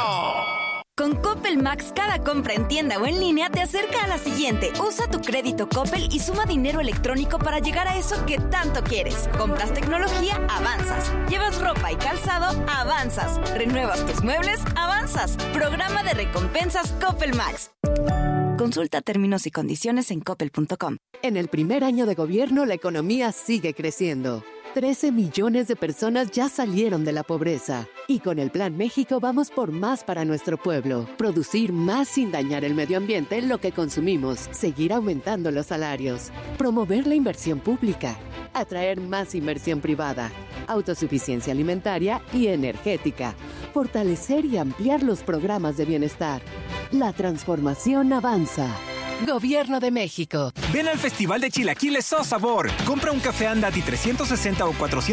[SPEAKER 15] AAA.
[SPEAKER 24] Con Coppel Max, cada compra en tienda o en línea te acerca a la siguiente. Usa tu crédito Coppel y suma dinero electrónico para llegar a eso que tanto quieres. Compras tecnología, avanzas. Llevas ropa y calzado, avanzas. Renuevas tus muebles, avanzas. Programa de recompensas Coppel Max. Consulta términos y condiciones en coppel.com.
[SPEAKER 2] En el primer año de gobierno, la economía sigue creciendo. 13 millones de personas ya salieron de la pobreza. Y con el Plan México vamos por más para nuestro pueblo. Producir más sin dañar el medio ambiente en lo que consumimos. Seguir aumentando los salarios. Promover la inversión pública. Atraer más inversión privada. Autosuficiencia alimentaria y energética. Fortalecer y ampliar los programas de bienestar. La transformación avanza. Gobierno de México.
[SPEAKER 18] Ven al Festival de Chilaquiles O Sabor. Compra un café Andati 360 o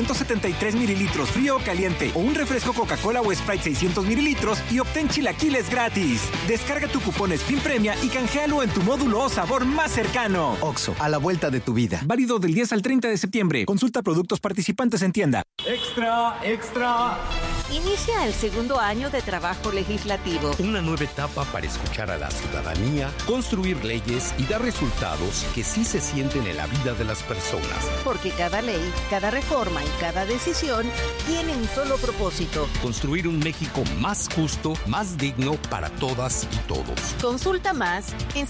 [SPEAKER 18] 473 mililitros frío o caliente o un refresco Coca-Cola o Sprite 600 mililitros y obtén chilaquiles gratis. Descarga tu cupón Spin Premia y canjealo en tu módulo O Sabor más cercano.
[SPEAKER 19] Oxxo, a la vuelta de tu vida.
[SPEAKER 18] Válido del 10 al 30 de septiembre. Consulta productos participantes en tienda.
[SPEAKER 20] Extra, extra.
[SPEAKER 21] Inicia el segundo año de trabajo legislativo.
[SPEAKER 22] Una nueva etapa para escuchar a la ciudadanía, construir leyes y dar resultados que sí se sienten en la vida de las personas.
[SPEAKER 21] Porque cada ley, cada reforma y cada decisión tiene un solo propósito.
[SPEAKER 22] Construir un México más justo, más digno para todas y todos.
[SPEAKER 21] Consulta más en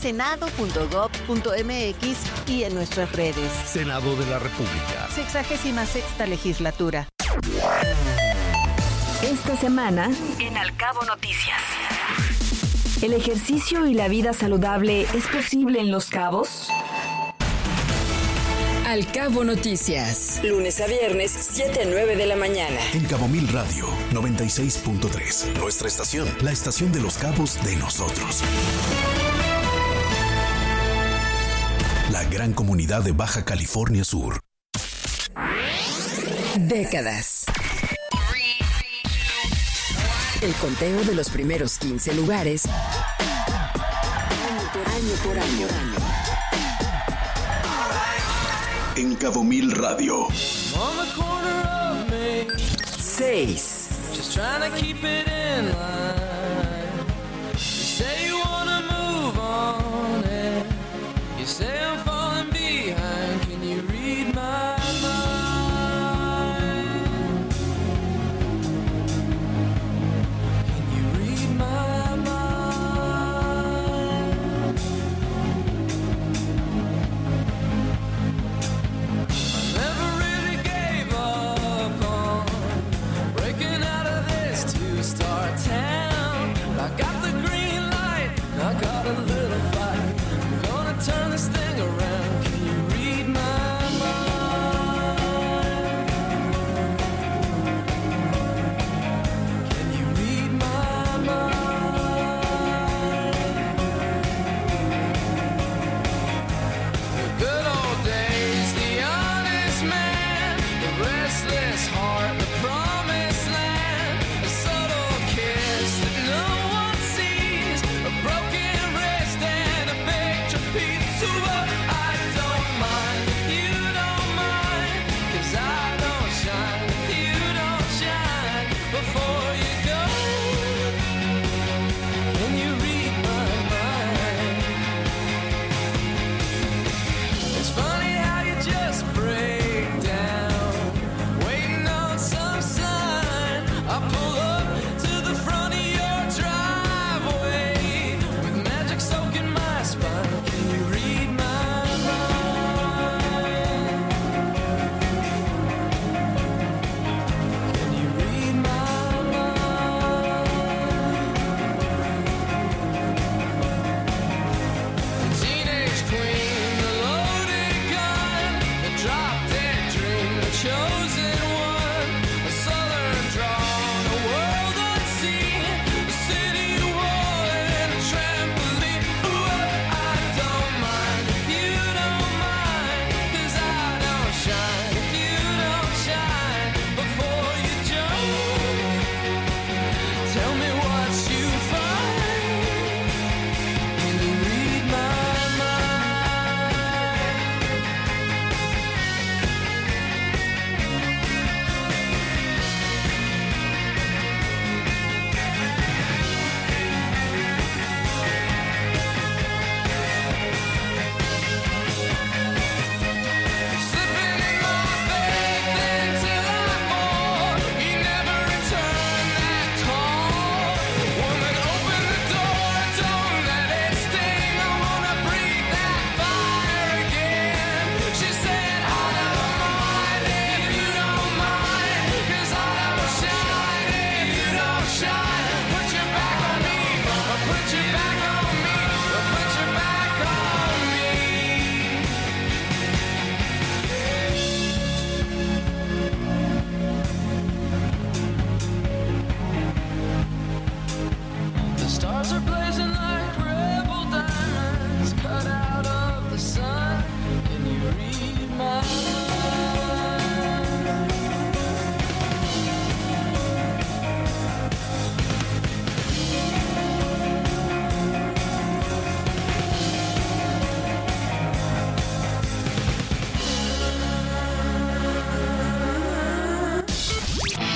[SPEAKER 21] senado.gov.mx y en nuestras redes.
[SPEAKER 22] Senado de la República.
[SPEAKER 21] 66ª legislatura.
[SPEAKER 4] Esta semana,
[SPEAKER 24] En Al Cabo Noticias.
[SPEAKER 4] ¿el ejercicio y la vida saludable es posible en Los Cabos?
[SPEAKER 11] Al Cabo Noticias. Lunes a viernes, 7 a 9 de la mañana.
[SPEAKER 3] En Cabo Mil Radio 96.3. Nuestra estación, la estación de Los Cabos de nosotros. La gran comunidad de Baja California Sur.
[SPEAKER 11] Décadas. El conteo de los primeros 15 lugares. Año por año.
[SPEAKER 3] En Cabo Mil Radio.
[SPEAKER 11] 6.
[SPEAKER 5] Just trying to keep it in line. You say you wanna move on it. You say I'm falling behind. Can you read my mind? Can you read my mind? I never really gave up on breaking out of this two-star town. I got the green light, I got a little fight. I'm gonna turn this thing around.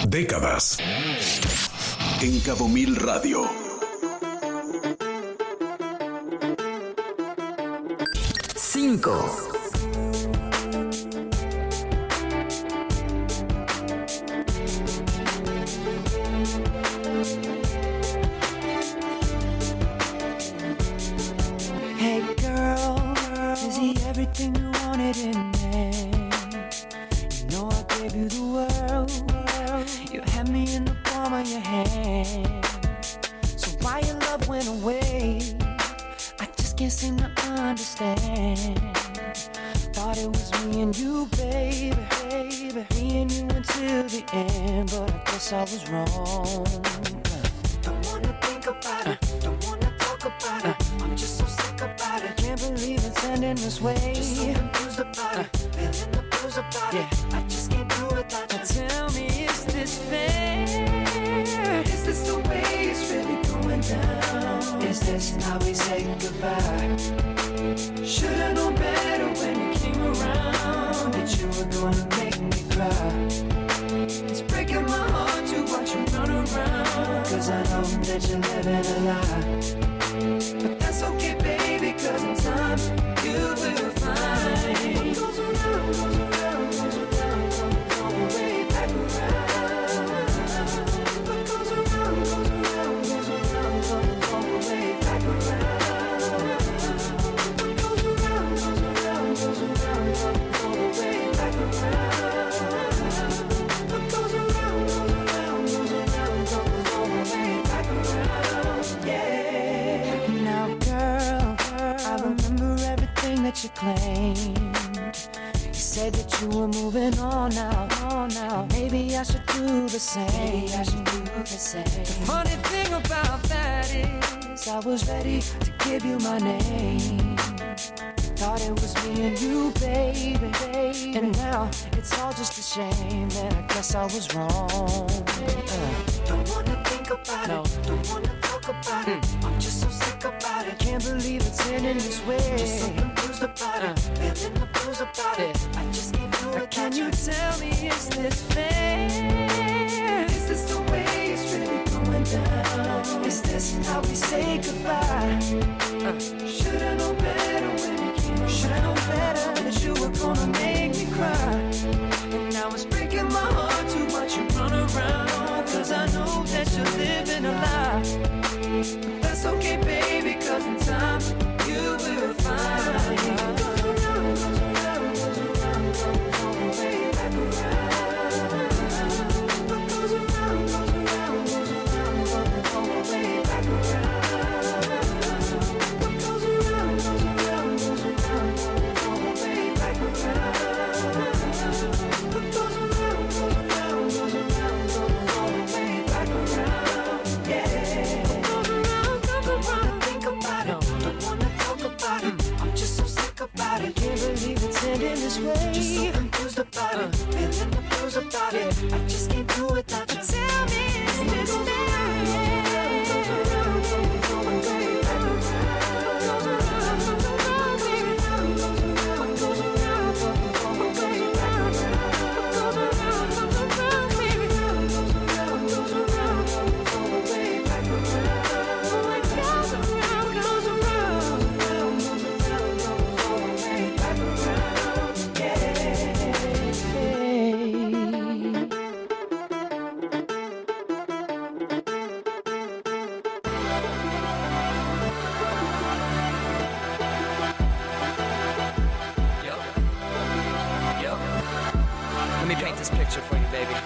[SPEAKER 3] Décadas. En Cabo Mil Radio.
[SPEAKER 4] 5.
[SPEAKER 10] Hey girl, is he everything you wanted in me? You know I gave you the world. You had me in the palm of your hand. So why your love went away? I just can't seem to understand. Thought it was me and you, baby, me and you until the end, but I guess I was wrong. Don't wanna think about it, don't wanna talk about it. I'm just so sick about it. Can't believe it's ending this way. Just so confused about it, feeling the blues about it. I just can't do it without you. Tell me, is this fair? Is this the way it's really going down? Is this how we say goodbye? Should've known better when you came around that you were gonna make me cry. It's breaking my heart to watch you run around, 'cause I know that you're living a lie. But that's okay, baby, 'cause in time you will find what goes around, goes around, goes around, comes all the way back around. What goes around, goes around, goes around, comes all the way back around. What goes around, goes around, goes around, comes all the way back around. What goes around, goes around, goes around, comes all the way back around. Yeah. Now, girl, I remember everything that you claimed. You said that you were moving on now. Maybe I should do the same. The funny thing about that is I was ready to give you my name. Thought it was me and you, baby. And now it's all just a shame that I guess I was wrong. Don't wanna think about it, don't wanna talk about it. I'm just so sick about it. Can't believe it's ending this way. Just so confused about it, feeling the blues about it. I just can't do it. Can you tell me, is this fair? Is this the way it's really going down? Is this how we say goodbye? Should've known better when you came around. Should've known better that you were gonna make me cry. And now it's breaking my heart to watch you run around, 'cause I know that you're living a lie. But that's okay, baby, 'cause in time you will find what goes around, goes around, goes around, comes all the way back around. What goes around, goes around, goes around, comes all the way back around. What goes around, goes around, goes around, comes all the way back around. What goes around, goes around, goes around, comes all the way back around. Yeah. Don't wanna think about it, don't wanna talk about it. I'm just so sick about it. Can't believe it's ending this way. Just so confused about it, feeling the blues about it. I just can't do it without you. Tell me, is this fair? Goes around, comes all the way back around. Goes around, goes around, goes around, goes around, goes around, comes all the way back around. Goes around, goes around, baby. Goes around, goes around, comes all the way back around. Goes around, goes around, goes around, comes all the way back around. Yeah.
[SPEAKER 6] Let me paint this picture for you, baby.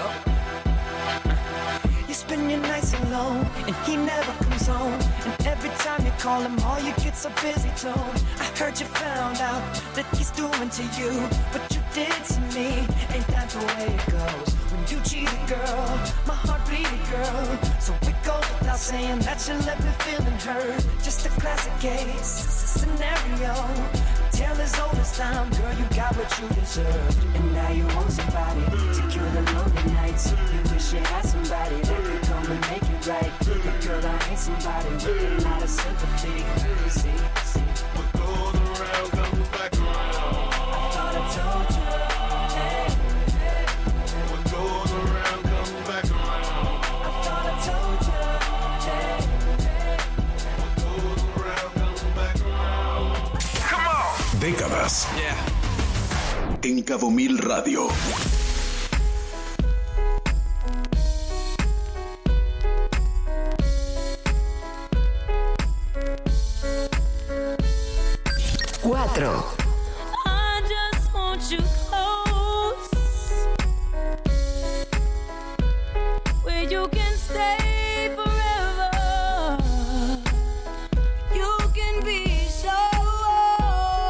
[SPEAKER 10] You spend your nights alone, and he never comes home. And every time you call him, all you get's a busy tone. I heard you found out that he's doing to you what you did to me. Ain't that the way it goes? When you cheat a girl, my heart bleeding, girl. So it goes without saying that you left me feeling hurt. Just a classic case scenario. Tale as old as time, girl, you got what you deserved. And now you want somebody to cure the lonely nights. You wish you had somebody that could come and make it right. But girl, I ain't somebody with a lot of sympathy. See, what goes around comes back around. I thought I told you. What goes around comes
[SPEAKER 3] décadas. En Cabo Mil Radio.
[SPEAKER 4] Cuatro.
[SPEAKER 10] I just want you close, where you can stay forever. You can be sure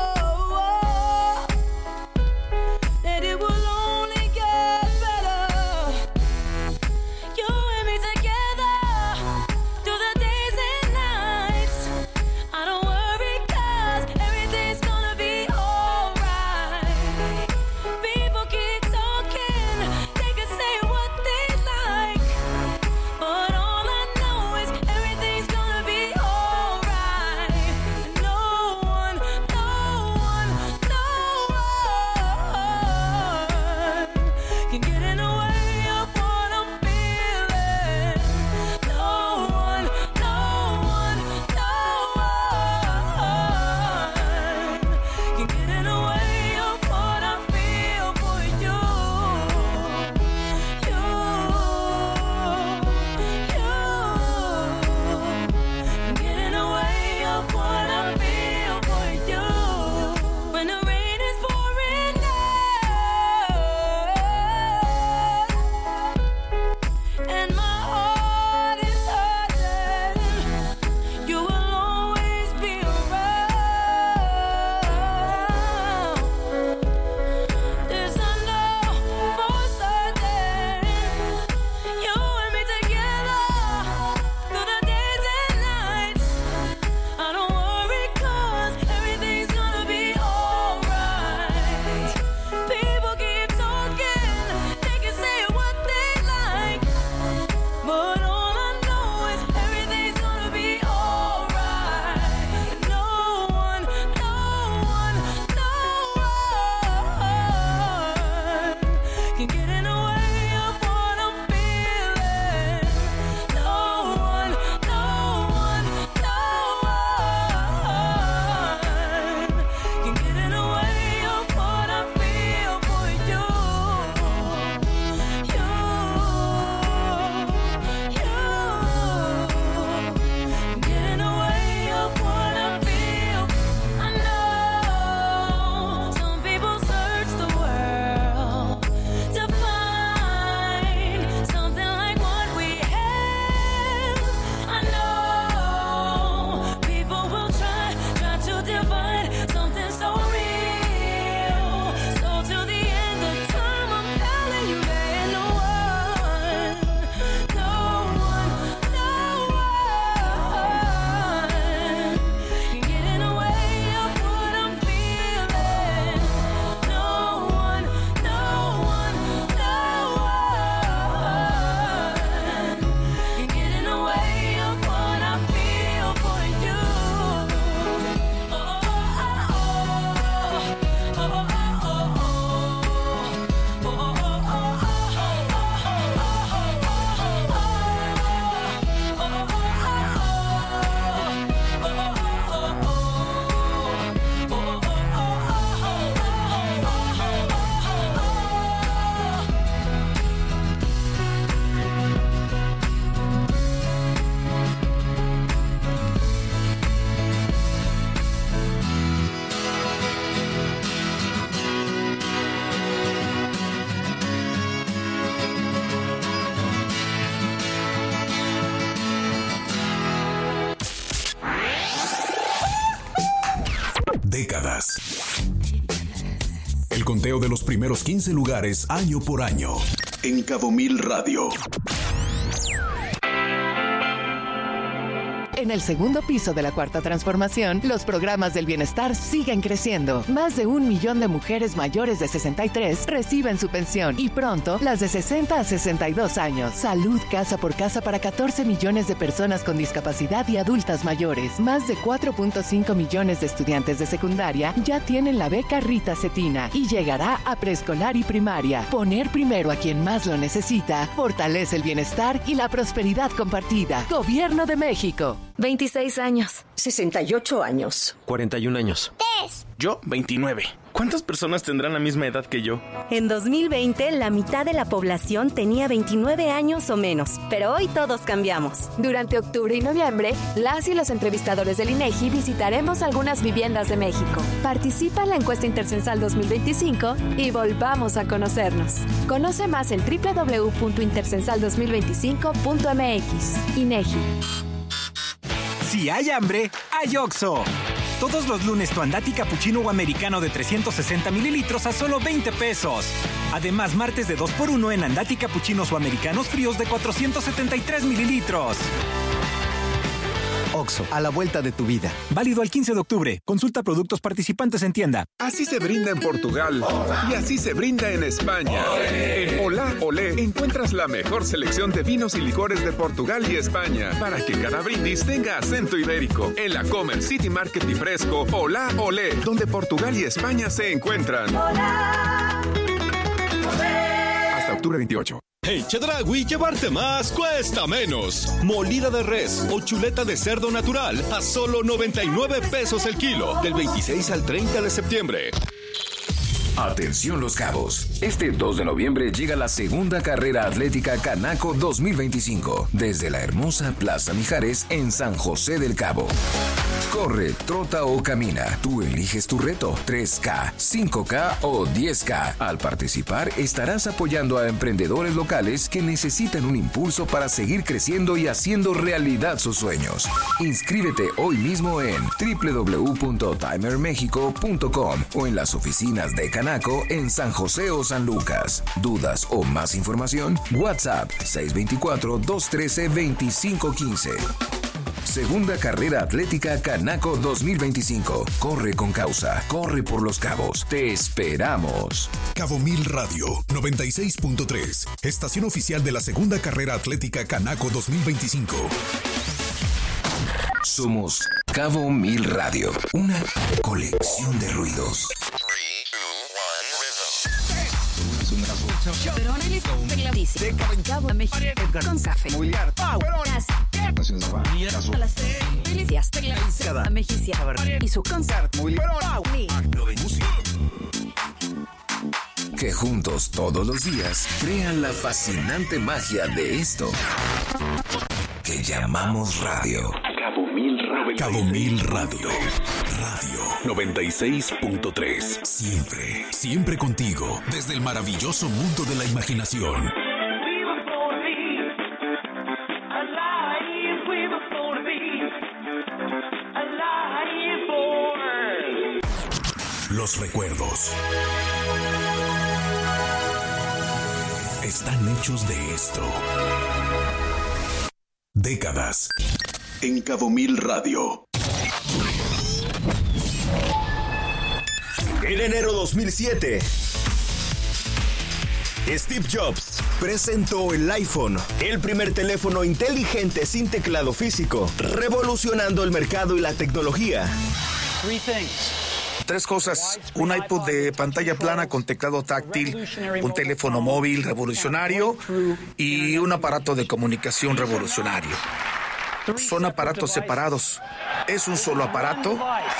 [SPEAKER 10] that it will only get better. You and me together through the days and nights. I don't worry 'cause everything's gonna be alright. People keep talking, they can say what they like, but all I know is everything's gonna be alright. No one can get in the way of what I'm feeling. No one can get in the way of what I feel for you. Can get in the way of what I feel for you. When the rain is pouring down and my heart is hurting, you will always be around. This I know for certain. You and me together through the days and nights. I don't worry 'cause everything's gonna be alright. People keep talking, they can say what they like, but all I know is everything's gonna be alright. No one can get in the way of what I'm feeling. No one can get in the way of what I feel for you. Get in the way of what I feel. I know some people search the world to find something like what we have. I know people will try to divide something so real. So till the end of time, I'm telling you there ain't no one can get in the way of what I'm feeling. No one can get in the way of what I feel for you.
[SPEAKER 3] Décadas. El conteo de los primeros 15 lugares año por año. En Cabo Mil Radio.
[SPEAKER 2] En el segundo piso de la Cuarta Transformación, los programas del bienestar siguen creciendo. Más de 1 millón de mujeres mayores de 63 reciben su pensión y pronto las de 60 a 62 años. Salud casa por casa para 14 millones de personas con discapacidad y adultas mayores. Más de 4.5 millones de estudiantes de secundaria ya tienen la beca Rita Cetina y llegará a preescolar y primaria. Poner primero a quien más lo necesita fortalece el bienestar y la prosperidad compartida. Gobierno de México.
[SPEAKER 4] 26 años.
[SPEAKER 7] 68 años.
[SPEAKER 9] 41 años.
[SPEAKER 12] Yo, 29.
[SPEAKER 7] ¿Cuántas personas tendrán la misma edad que yo?
[SPEAKER 9] En 2020, la mitad de la población tenía 29 años o menos, pero hoy todos cambiamos.
[SPEAKER 2] Durante octubre y noviembre, las y los entrevistadores del INEGI visitaremos algunas viviendas de México. Participa en la encuesta Intercensal 2025 y volvamos a conocernos. Conoce más en www.intercensal2025.mx. INEGI.
[SPEAKER 18] Si hay hambre, hay Oxxo. Todos los lunes tu Andati Cappuccino o Americano de 360 mililitros a solo 20 pesos. Además, martes de 2x1 en Andati Cappuccinos o Americanos fríos de 473 mililitros.
[SPEAKER 19] Oxxo, a la vuelta de tu vida.
[SPEAKER 18] Válido al 15 de octubre. Consulta productos participantes en tienda.
[SPEAKER 12] Así se brinda en Portugal y así se brinda en España. En Olá Olé encuentras la mejor selección de vinos y licores de Portugal y España para que cada brindis tenga acento ibérico. En la Comer City Market y Fresco, Olá Olé, donde Portugal y España se encuentran. Hasta octubre 28.
[SPEAKER 13] En Chedraui, llevarte más cuesta menos. Molida de res o chuleta de cerdo natural a solo 99 pesos el kilo, del 26 al 30 de septiembre.
[SPEAKER 16] Atención Los Cabos. Este 2 de noviembre llega la segunda carrera atlética Canaco 2025 desde la hermosa Plaza Mijares en San José del Cabo. Corre, trota o camina. Tú eliges tu reto. 3K, 5K o 10K. Al participar estarás apoyando a emprendedores locales que necesitan un impulso para seguir creciendo y haciendo realidad sus sueños. Inscríbete hoy mismo en www.timermexico.com o en las oficinas de Canaco en San José o San Lucas. ¿Dudas o más información? WhatsApp 624-213-2515. Segunda carrera atlética Canaco 2025. Corre con causa. Corre por Los Cabos. Te esperamos.
[SPEAKER 3] Cabo Mil Radio 96.3. Estación oficial de la segunda carrera atlética Canaco 2025.
[SPEAKER 16] Somos Cabo Mil Radio. Una colección de ruidos.
[SPEAKER 24] Con café. Y su concierto.
[SPEAKER 16] Que juntos todos los días crean la fascinante magia de esto que llamamos radio.
[SPEAKER 3] Cabo Mil Radio. Radio 96.3. Siempre, siempre contigo, desde el maravilloso mundo de la imaginación. Los recuerdos están hechos de esto. Décadas en Cabo Mil Radio.
[SPEAKER 17] En enero 2007, Steve Jobs presentó el iPhone, el primer teléfono inteligente sin teclado físico, revolucionando el mercado y la tecnología.
[SPEAKER 23] Tres cosas: un iPod de pantalla plana con teclado táctil, un teléfono móvil revolucionario y un aparato de comunicación revolucionario. Son aparatos separados. Es un solo aparato.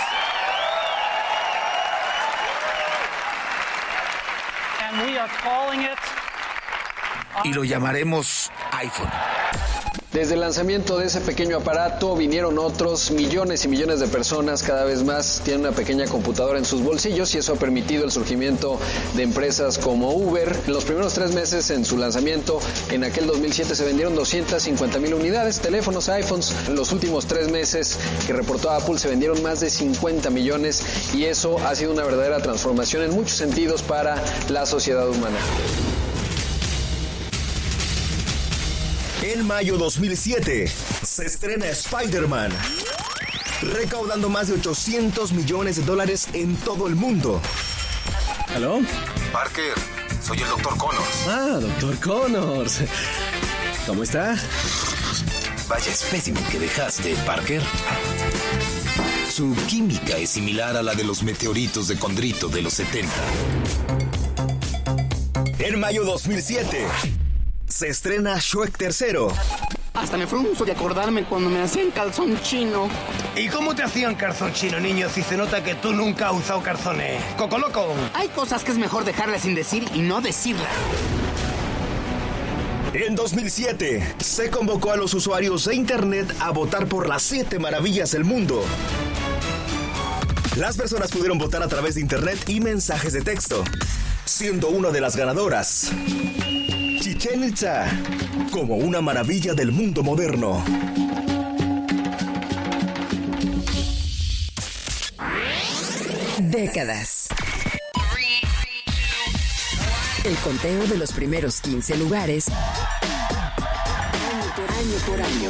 [SPEAKER 23] Y lo llamaremos iPhone.
[SPEAKER 25] Desde el lanzamiento de ese pequeño aparato vinieron otros. Millones y millones de personas cada vez más tienen una pequeña computadora en sus bolsillos y eso ha permitido el surgimiento de empresas como Uber. En los primeros 3 meses en su lanzamiento, en aquel 2007, se vendieron 250,000 unidades, teléfonos, iPhones. En los últimos 3 meses que reportó Apple se vendieron más de 50 millones y eso ha sido una verdadera transformación en muchos sentidos para la sociedad humana.
[SPEAKER 17] En mayo 2007 se estrena Spider-Man, recaudando más de $800 millones en todo el mundo.
[SPEAKER 26] ¿Aló?
[SPEAKER 17] Parker, soy el Dr. Connors.
[SPEAKER 26] Ah, Dr. Connors. ¿Cómo está?
[SPEAKER 17] Vaya espécimen que dejaste, Parker. Su química es similar a la de los meteoritos de Condrito de los 70. En mayo 2007 se estrena Shrek 3,
[SPEAKER 1] Hasta me frunzo de acordarme cuando me hacían calzón chino.
[SPEAKER 8] ¿Y cómo te hacían calzón chino, niño, si se nota que tú nunca has usado calzones? ¡Coco loco!
[SPEAKER 1] Hay cosas que es mejor dejarlas sin decir y no decirlas.
[SPEAKER 14] En 2007, se convocó a los usuarios de Internet a votar por las 7 maravillas del mundo. Las personas pudieron votar a través de Internet y mensajes de texto, siendo una de las ganadoras Chichén Itzá, como una maravilla del mundo moderno.
[SPEAKER 11] Décadas. El conteo de los primeros 15 lugares año por año.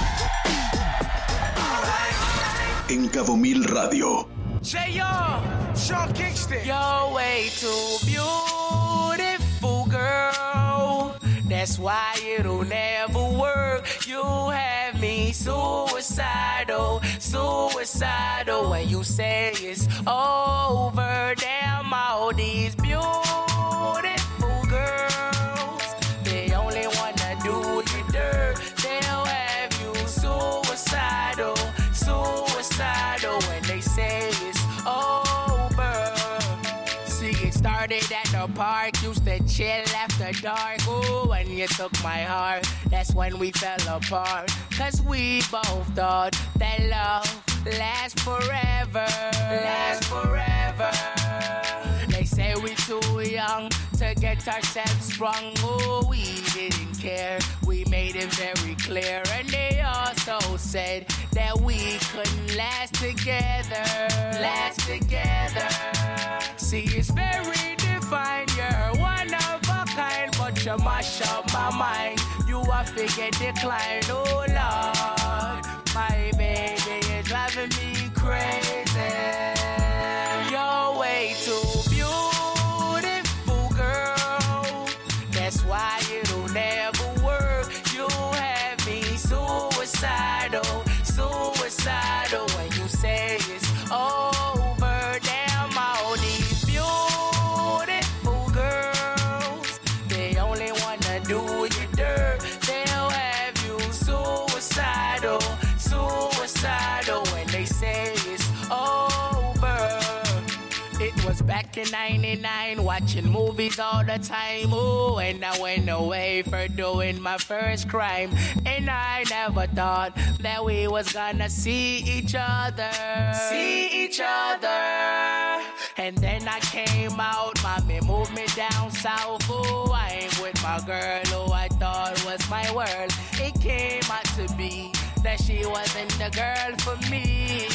[SPEAKER 3] En Cabo Mil Radio.
[SPEAKER 5] Sean Kingston. You're way too beautiful, girl. That's why it'll never work. You have me suicidal when you say it's over. Damn, all these beautiful girls, they only wanna do you dirt. They'll have you suicidal when they say it's over. See, it started at the park, used to chill after dark. Ooh, when you took my heart, that's when we fell apart. Cause we both thought that love lasts forever. They say we too young to get ourselves sprung. Oh, we didn't care, we made it very clear. And they also said that we couldn't last together. See, it's very defined, you're one of a kind, but you mash up my mind. You are figure decline, oh Lord. My baby, you're driving me crazy. You're way too beautiful, girl. That's why it'll never work. You have me suicidal when you say it's over. Damn, all these beautiful girls, they only wanna do you dirt. They'll have you suicidal when they say it's over. It was back in 99, watching movies all the time. Oh, and I went away for doing my first crime. And I never thought that we was gonna see each other. And then I came out, mommy moved me down south. Oh, I ain't with my girl who I thought was my world. It came out to be that she wasn't the girl for me.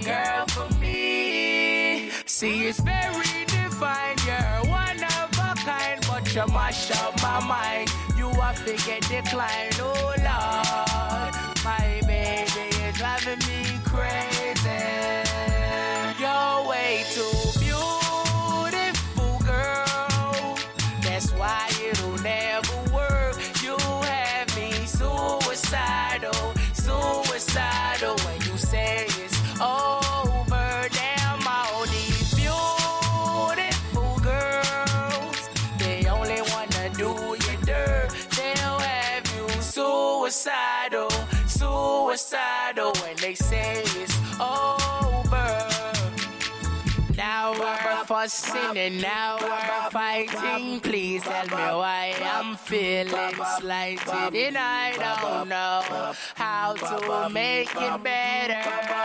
[SPEAKER 5] See, it's very defined, you're one of a kind, but you mash up my mind. You are figure decline, oh Lord. My baby is driving me crazy. You're way too beautiful, girl. That's why it'll never work. You have me suicidal when you say it's over. Damn, all these beautiful girls, they only wanna do you dirt. They'll have you suicidal when they say it's over. Now we're fussing and now we're fighting. Please tell me why I'm feeling slighted, and I don't know how to make it better.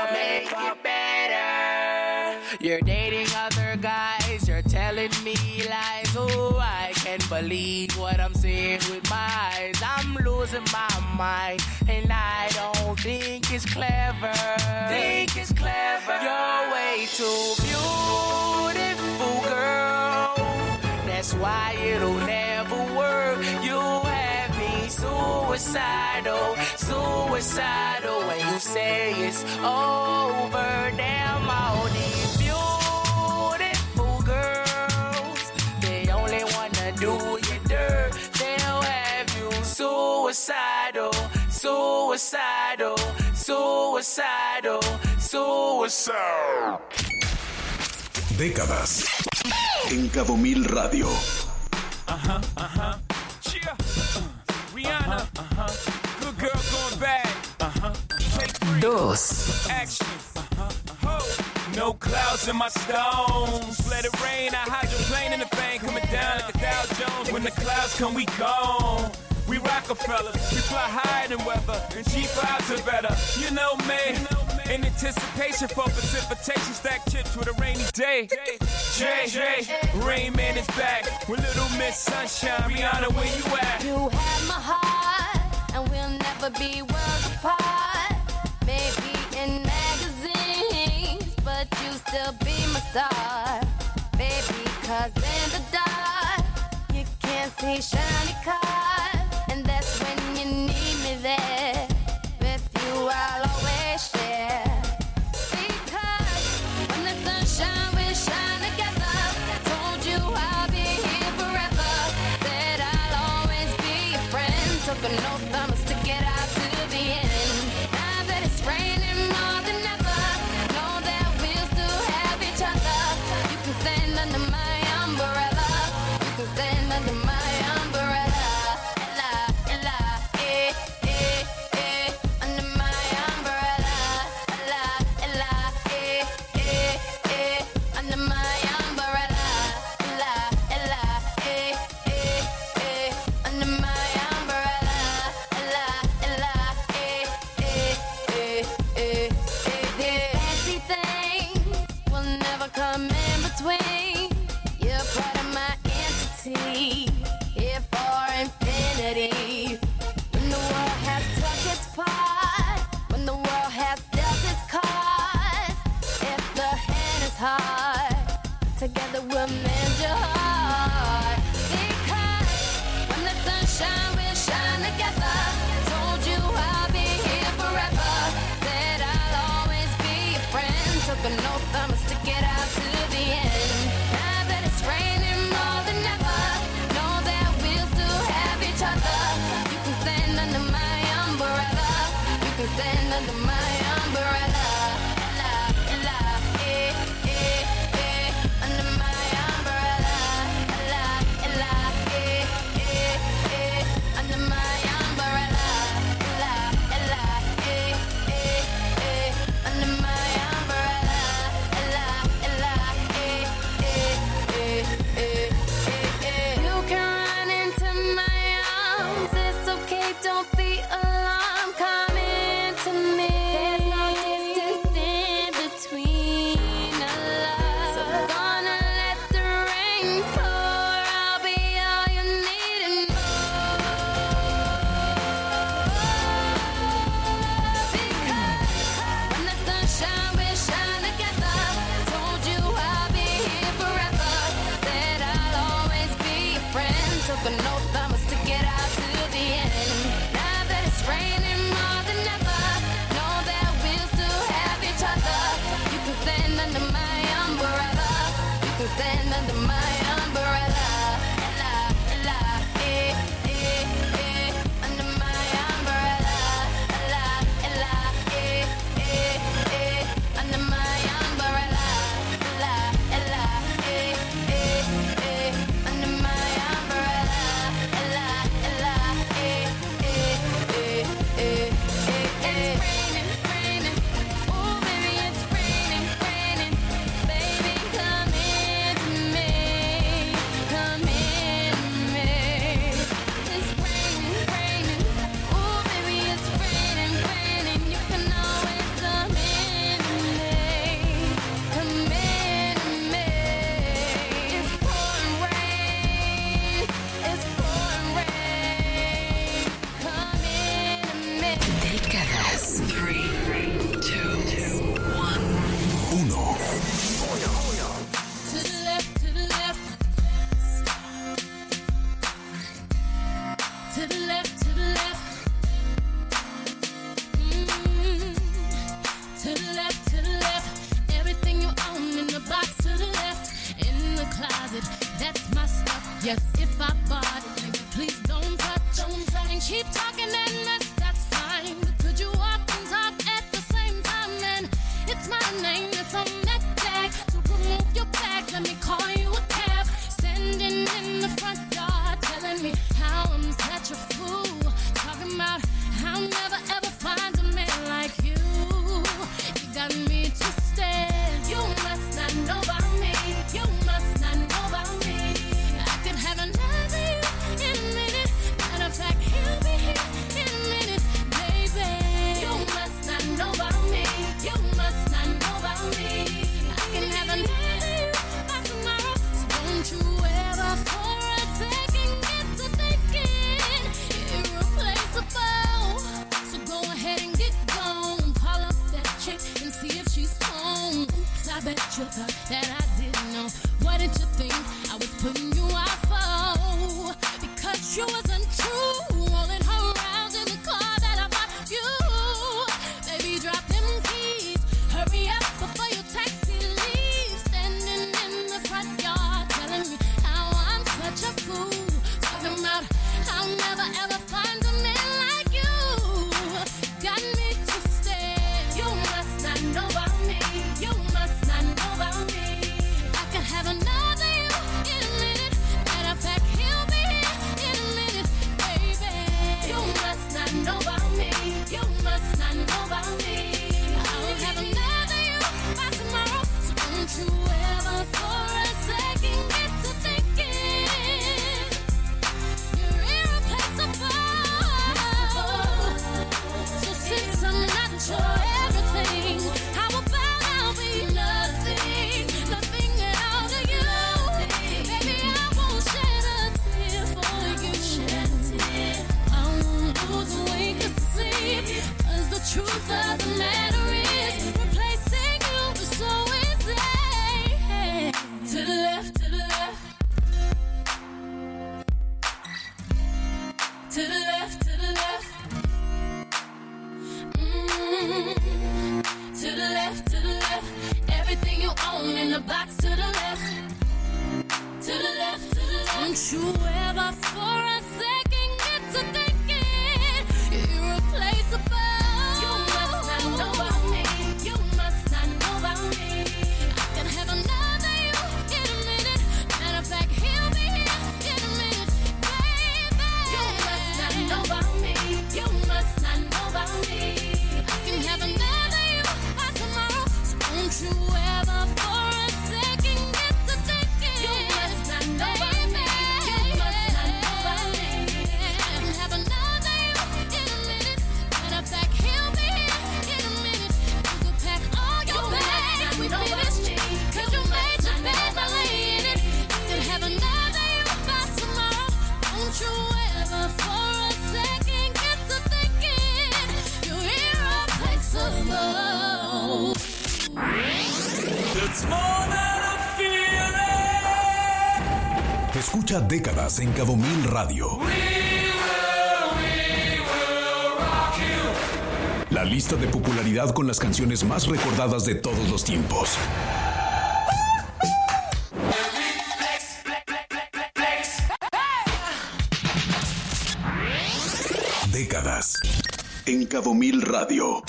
[SPEAKER 5] You're dating other guys, you're telling me lies. Oh, I can't believe what I'm seeing with my eyes. I'm losing my mind, and I don't think it's clever. You're way too beautiful, girl. That's why it'll never work. You have me suicidal when you say it's over. Damn, all these beautiful girls, they only wanna do you dirt. They'll have you suicidal.
[SPEAKER 3] Décadas. En Cabo Mil Radio.
[SPEAKER 5] Rihanna, good girl going
[SPEAKER 26] 2.
[SPEAKER 6] Action. No clouds in my stones. Let it rain. I hydroplane in the bank. Coming down like a Dow Jones. When the clouds come, we gone. We Rockefellers. We fly higher than weather. And cheap vibes are better. You know me. In anticipation for precipitation. Stack chips with a rainy day. Jay, Rain Man is back. With Little Miss Sunshine. Rihanna, where you at?
[SPEAKER 5] You have my heart. And we'll never be worlds apart. Maybe in magazines, but you still be my star, baby, 'cause in the dark, you can't see shiny cars, and that's when you need me there, with you I'll always share, because when the sunshine will shine together, told you I'll be here forever, said I'll always be your friend, took an oath I'ma stick it out to the end, now that it's raining more than ever, know that we'll still have each other, you can stand under my umbrella, you can stand under my umbrella, ella, ella, under my umbrella, ella, ella, under my umbrella, ella, ella, under my umbrella, ella, ella, fancy things will never come in between. You're part of my entity, here for infinity. When the world has took its part, when the world has dealt its cards, if the hand is hard, together we'll mend your heart. Because when the sunshine will shine together, told you I'll be here forever, said I'll always be your friend, took an oath I'ma stick it out to the end. Now that it's raining more than ever, know that we'll still have each other, you can stand under my umbrella, you can stand under my umbrella, ella, ella, under my umbrella, ella, ella, under my umbrella, ella, ella, under my umbrella, ella, ella, you can run into my arms, it's okay, don't be alarmed, come into me, there's no distance in between our love, so gonna let the rain pour, I'll be all you need and more, because when the sunshine will shine together, told you I'll be here forever, said I'll always be your friend, took an oath I'ma stick it out to the end. Now that it's raining more than ever, know that we'll still have each other, you can stand under my umbrella, you can stand under my umbrella, ella, ella, under my umbrella, ella, ella, under my umbrella, ella, ella, under my umbrella, ella, ella, it's raining, raining, oh baby it's raining, raining, baby come into me, come into me, it's raining, raining, oh baby it's raining, raining, you can always come into me, come into me, it's pouring rain, it's pouring rain, come into me.
[SPEAKER 26] Décadas. 3, 2, 1.
[SPEAKER 5] To the left, to the left. To the left, to the left. To the left, to the left. Everything you own in the box to the left. In the closet, that's my stuff. Yes, if I bought it, nigga, please don't touch. And keep talking and that's fine. But could you walk and talk at the same time? And it's my name that's on that tag. So remove your bags, let me call you a cab. Standing in the front yard, telling me how I'm such a fool. Talking about how I'll never ever find a man like you. to the left, to the left. To the left, to the left. Everything you own in the box to the left. To the left, to the left. Don't you ever for a second get to thinking you're irreplaceable. You must not know about me. You must not know about me. I can have another you in a minute. Matter of fact, he'll be here in a minute, baby. You must not know about me. You must not know about me. I can have another you by tomorrow. So don't you ever for a second get to thinking you must not know about me. You must not know about me. I can have another you in a minute. Matter of fact, he'll be here in a minute. You could pack all your bags, we finished. Cause you made your bed by laying it. I could have another you by tomorrow. Don't you ever for a second get to thinking you're irreplaceable.
[SPEAKER 6] It's more than a feeling.
[SPEAKER 3] Escucha Décadas en Cabo Mil Radio. La lista de popularidad con las canciones más recordadas de todos los tiempos. Décadas en Cabo Mil Radio.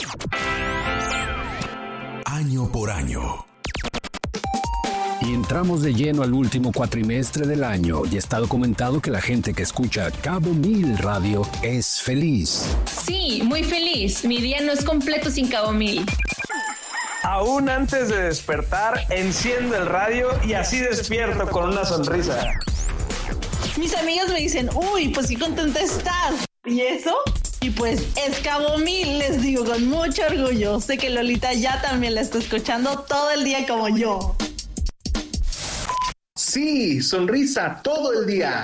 [SPEAKER 3] Año por año.
[SPEAKER 4] Y entramos de lleno al último cuatrimestre del año y está documentado que la gente que escucha Cabo Mil Radio es feliz.
[SPEAKER 10] Sí, muy feliz. Mi día no es completo sin Cabo Mil.
[SPEAKER 15] Aún antes de despertar, enciendo el radio y así despierto con una sonrisa.
[SPEAKER 20] Mis amigos me dicen, uy, pues qué contenta estás. ¿Y eso? Y pues es Cabo Mil, les digo con mucho orgullo. Sé que Lolita ya también la está escuchando todo el día como yo.
[SPEAKER 21] Sí, sonrisa todo el día.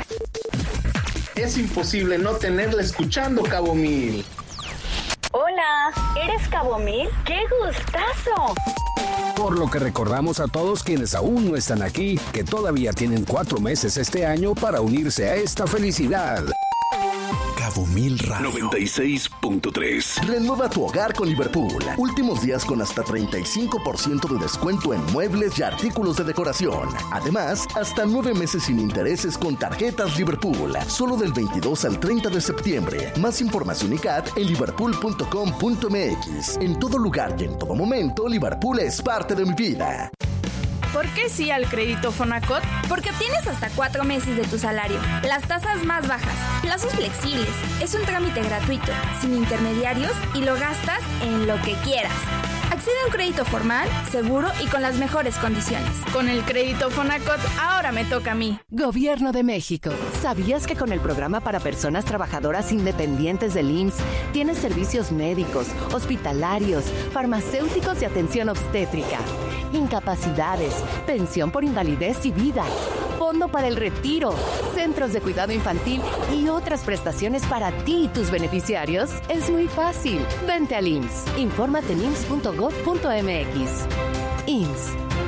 [SPEAKER 21] Es imposible no tenerla escuchando Cabo Mil.
[SPEAKER 22] Hola, ¿eres Cabo Mil? ¡Qué gustazo!
[SPEAKER 4] Por lo que recordamos a todos quienes aún no están aquí, que todavía tienen 4 meses este año para unirse a esta felicidad.
[SPEAKER 3] Cabo Mil Radio 96.3.
[SPEAKER 14] Renueva tu hogar con Liverpool. Últimos días con hasta 35% de descuento en muebles y artículos de decoración. Además, hasta 9 meses sin intereses con tarjetas Liverpool. Solo del 22 al 30 de septiembre. Más información y CAT en liverpool.com.mx. En todo lugar y en todo momento, Liverpool es parte de mi vida.
[SPEAKER 27] ¿Por qué sí al crédito Fonacot?
[SPEAKER 28] Porque obtienes hasta 4 meses de tu salario, las tasas más bajas, plazos flexibles, es un trámite gratuito, sin intermediarios y lo gastas en lo que quieras. Accede a un crédito formal, seguro y con las mejores condiciones.
[SPEAKER 27] Con el crédito Fonacot, ahora me toca a mí.
[SPEAKER 2] Gobierno de México. ¿Sabías que con el programa para personas trabajadoras independientes del IMSS tienes servicios médicos, hospitalarios, farmacéuticos y atención obstétrica, incapacidades, pensión por invalidez y vida, fondo para el retiro, centros de cuidado infantil y otras prestaciones para ti y tus beneficiarios? Es muy fácil. Vente al IMSS. Infórmate en IMSS.gov.mx. IMSS.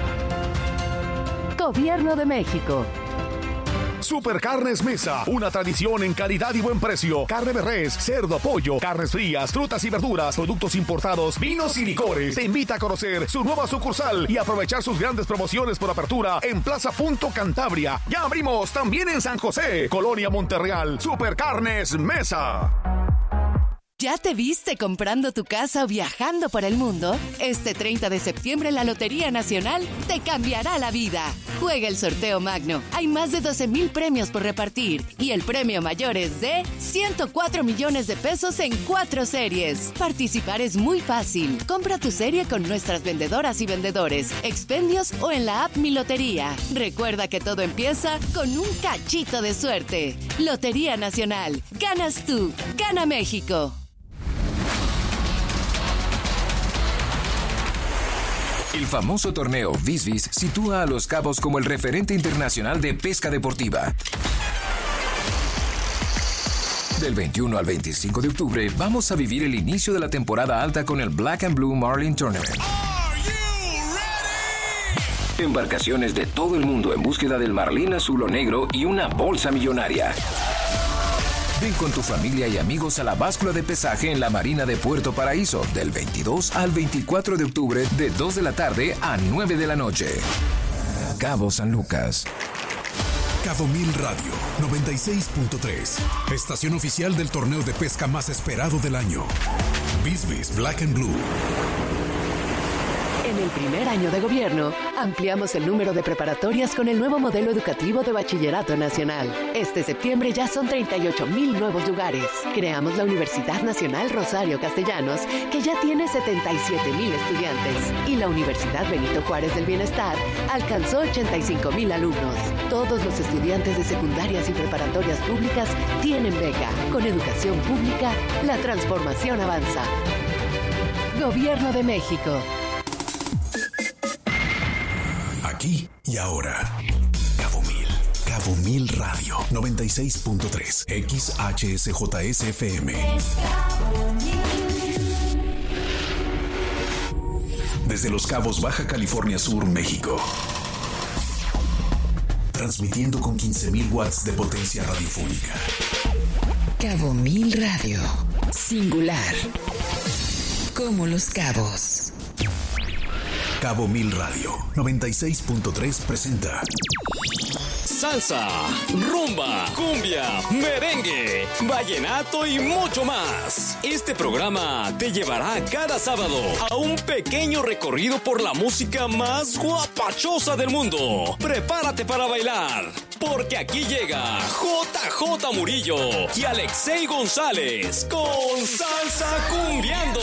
[SPEAKER 2] Gobierno de México.
[SPEAKER 29] Supercarnes Mesa, una tradición en calidad y buen precio. Carne de res, cerdo, pollo, carnes frías, frutas y verduras, productos importados, vinos y licores. Te invita a conocer su nueva sucursal y aprovechar sus grandes promociones por apertura en Plaza Punto Cantabria. Ya abrimos también en San José, Colonia Monterreal. Supercarnes Mesa.
[SPEAKER 2] ¿Ya te viste comprando tu casa o viajando por el mundo? Este 30 de septiembre la Lotería Nacional te cambiará la vida. Juega el sorteo magno. Hay más de 12,000 premios por repartir y el premio mayor es de 104 millones de pesos en 4 series. Participar es muy fácil. Compra tu serie con nuestras vendedoras y vendedores, expendios o en la app Mi Lotería. Recuerda que todo empieza con un cachito de suerte. Lotería Nacional. Ganas tú. Gana México.
[SPEAKER 16] El famoso torneo Visvis sitúa a Los Cabos como el referente internacional de pesca deportiva. Del 21 al 25 de octubre vamos a vivir el inicio de la temporada alta con el Black and Blue Marlin Tournament. Embarcaciones de todo el mundo en búsqueda del marlín azul o negro y una bolsa millonaria. Ven con tu familia y amigos a la báscula de pesaje en la Marina de Puerto Paraíso del 22 al 24 de octubre de 2 de la tarde a 9 de la noche. Cabo San Lucas.
[SPEAKER 3] Cabo Mil Radio 96.3. Estación oficial del torneo de pesca más esperado del año. Bisbis Black and Blue.
[SPEAKER 2] En el primer año de gobierno, ampliamos el número de preparatorias con el nuevo modelo educativo de Bachillerato Nacional. Este septiembre ya son 38,000 nuevos lugares. Creamos la Universidad Nacional Rosario Castellanos, que ya tiene 77,000 estudiantes. Y la Universidad Benito Juárez del Bienestar alcanzó 85,000 alumnos. Todos los estudiantes de secundarias y preparatorias públicas tienen beca. Con educación pública, la transformación avanza. Gobierno de México.
[SPEAKER 3] Aquí y ahora. Cabo Mil. Cabo Mil Radio 96.3. XHSJSFM. Desde Los Cabos, Baja California Sur, México. Transmitiendo con 15,000 watts de potencia radiofónica.
[SPEAKER 11] Cabo Mil Radio. Singular. Como Los Cabos.
[SPEAKER 3] Cabo Mil Radio 96.3 presenta
[SPEAKER 7] salsa, rumba, cumbia, merengue, vallenato y mucho más. Este programa te llevará cada sábado a un pequeño recorrido por la música más guapachosa del mundo. Prepárate para bailar, porque aquí llega JJ Murillo y Alexei González con Salsa Cumbiando.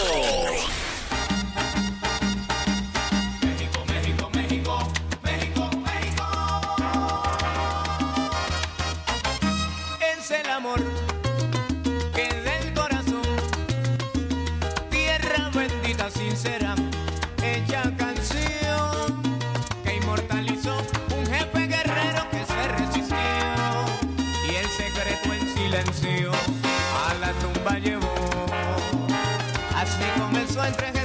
[SPEAKER 5] Sincera, ella canción que inmortalizó un jefe guerrero que se resistió y el secreto en silencio a la tumba llevó. Así comenzó entre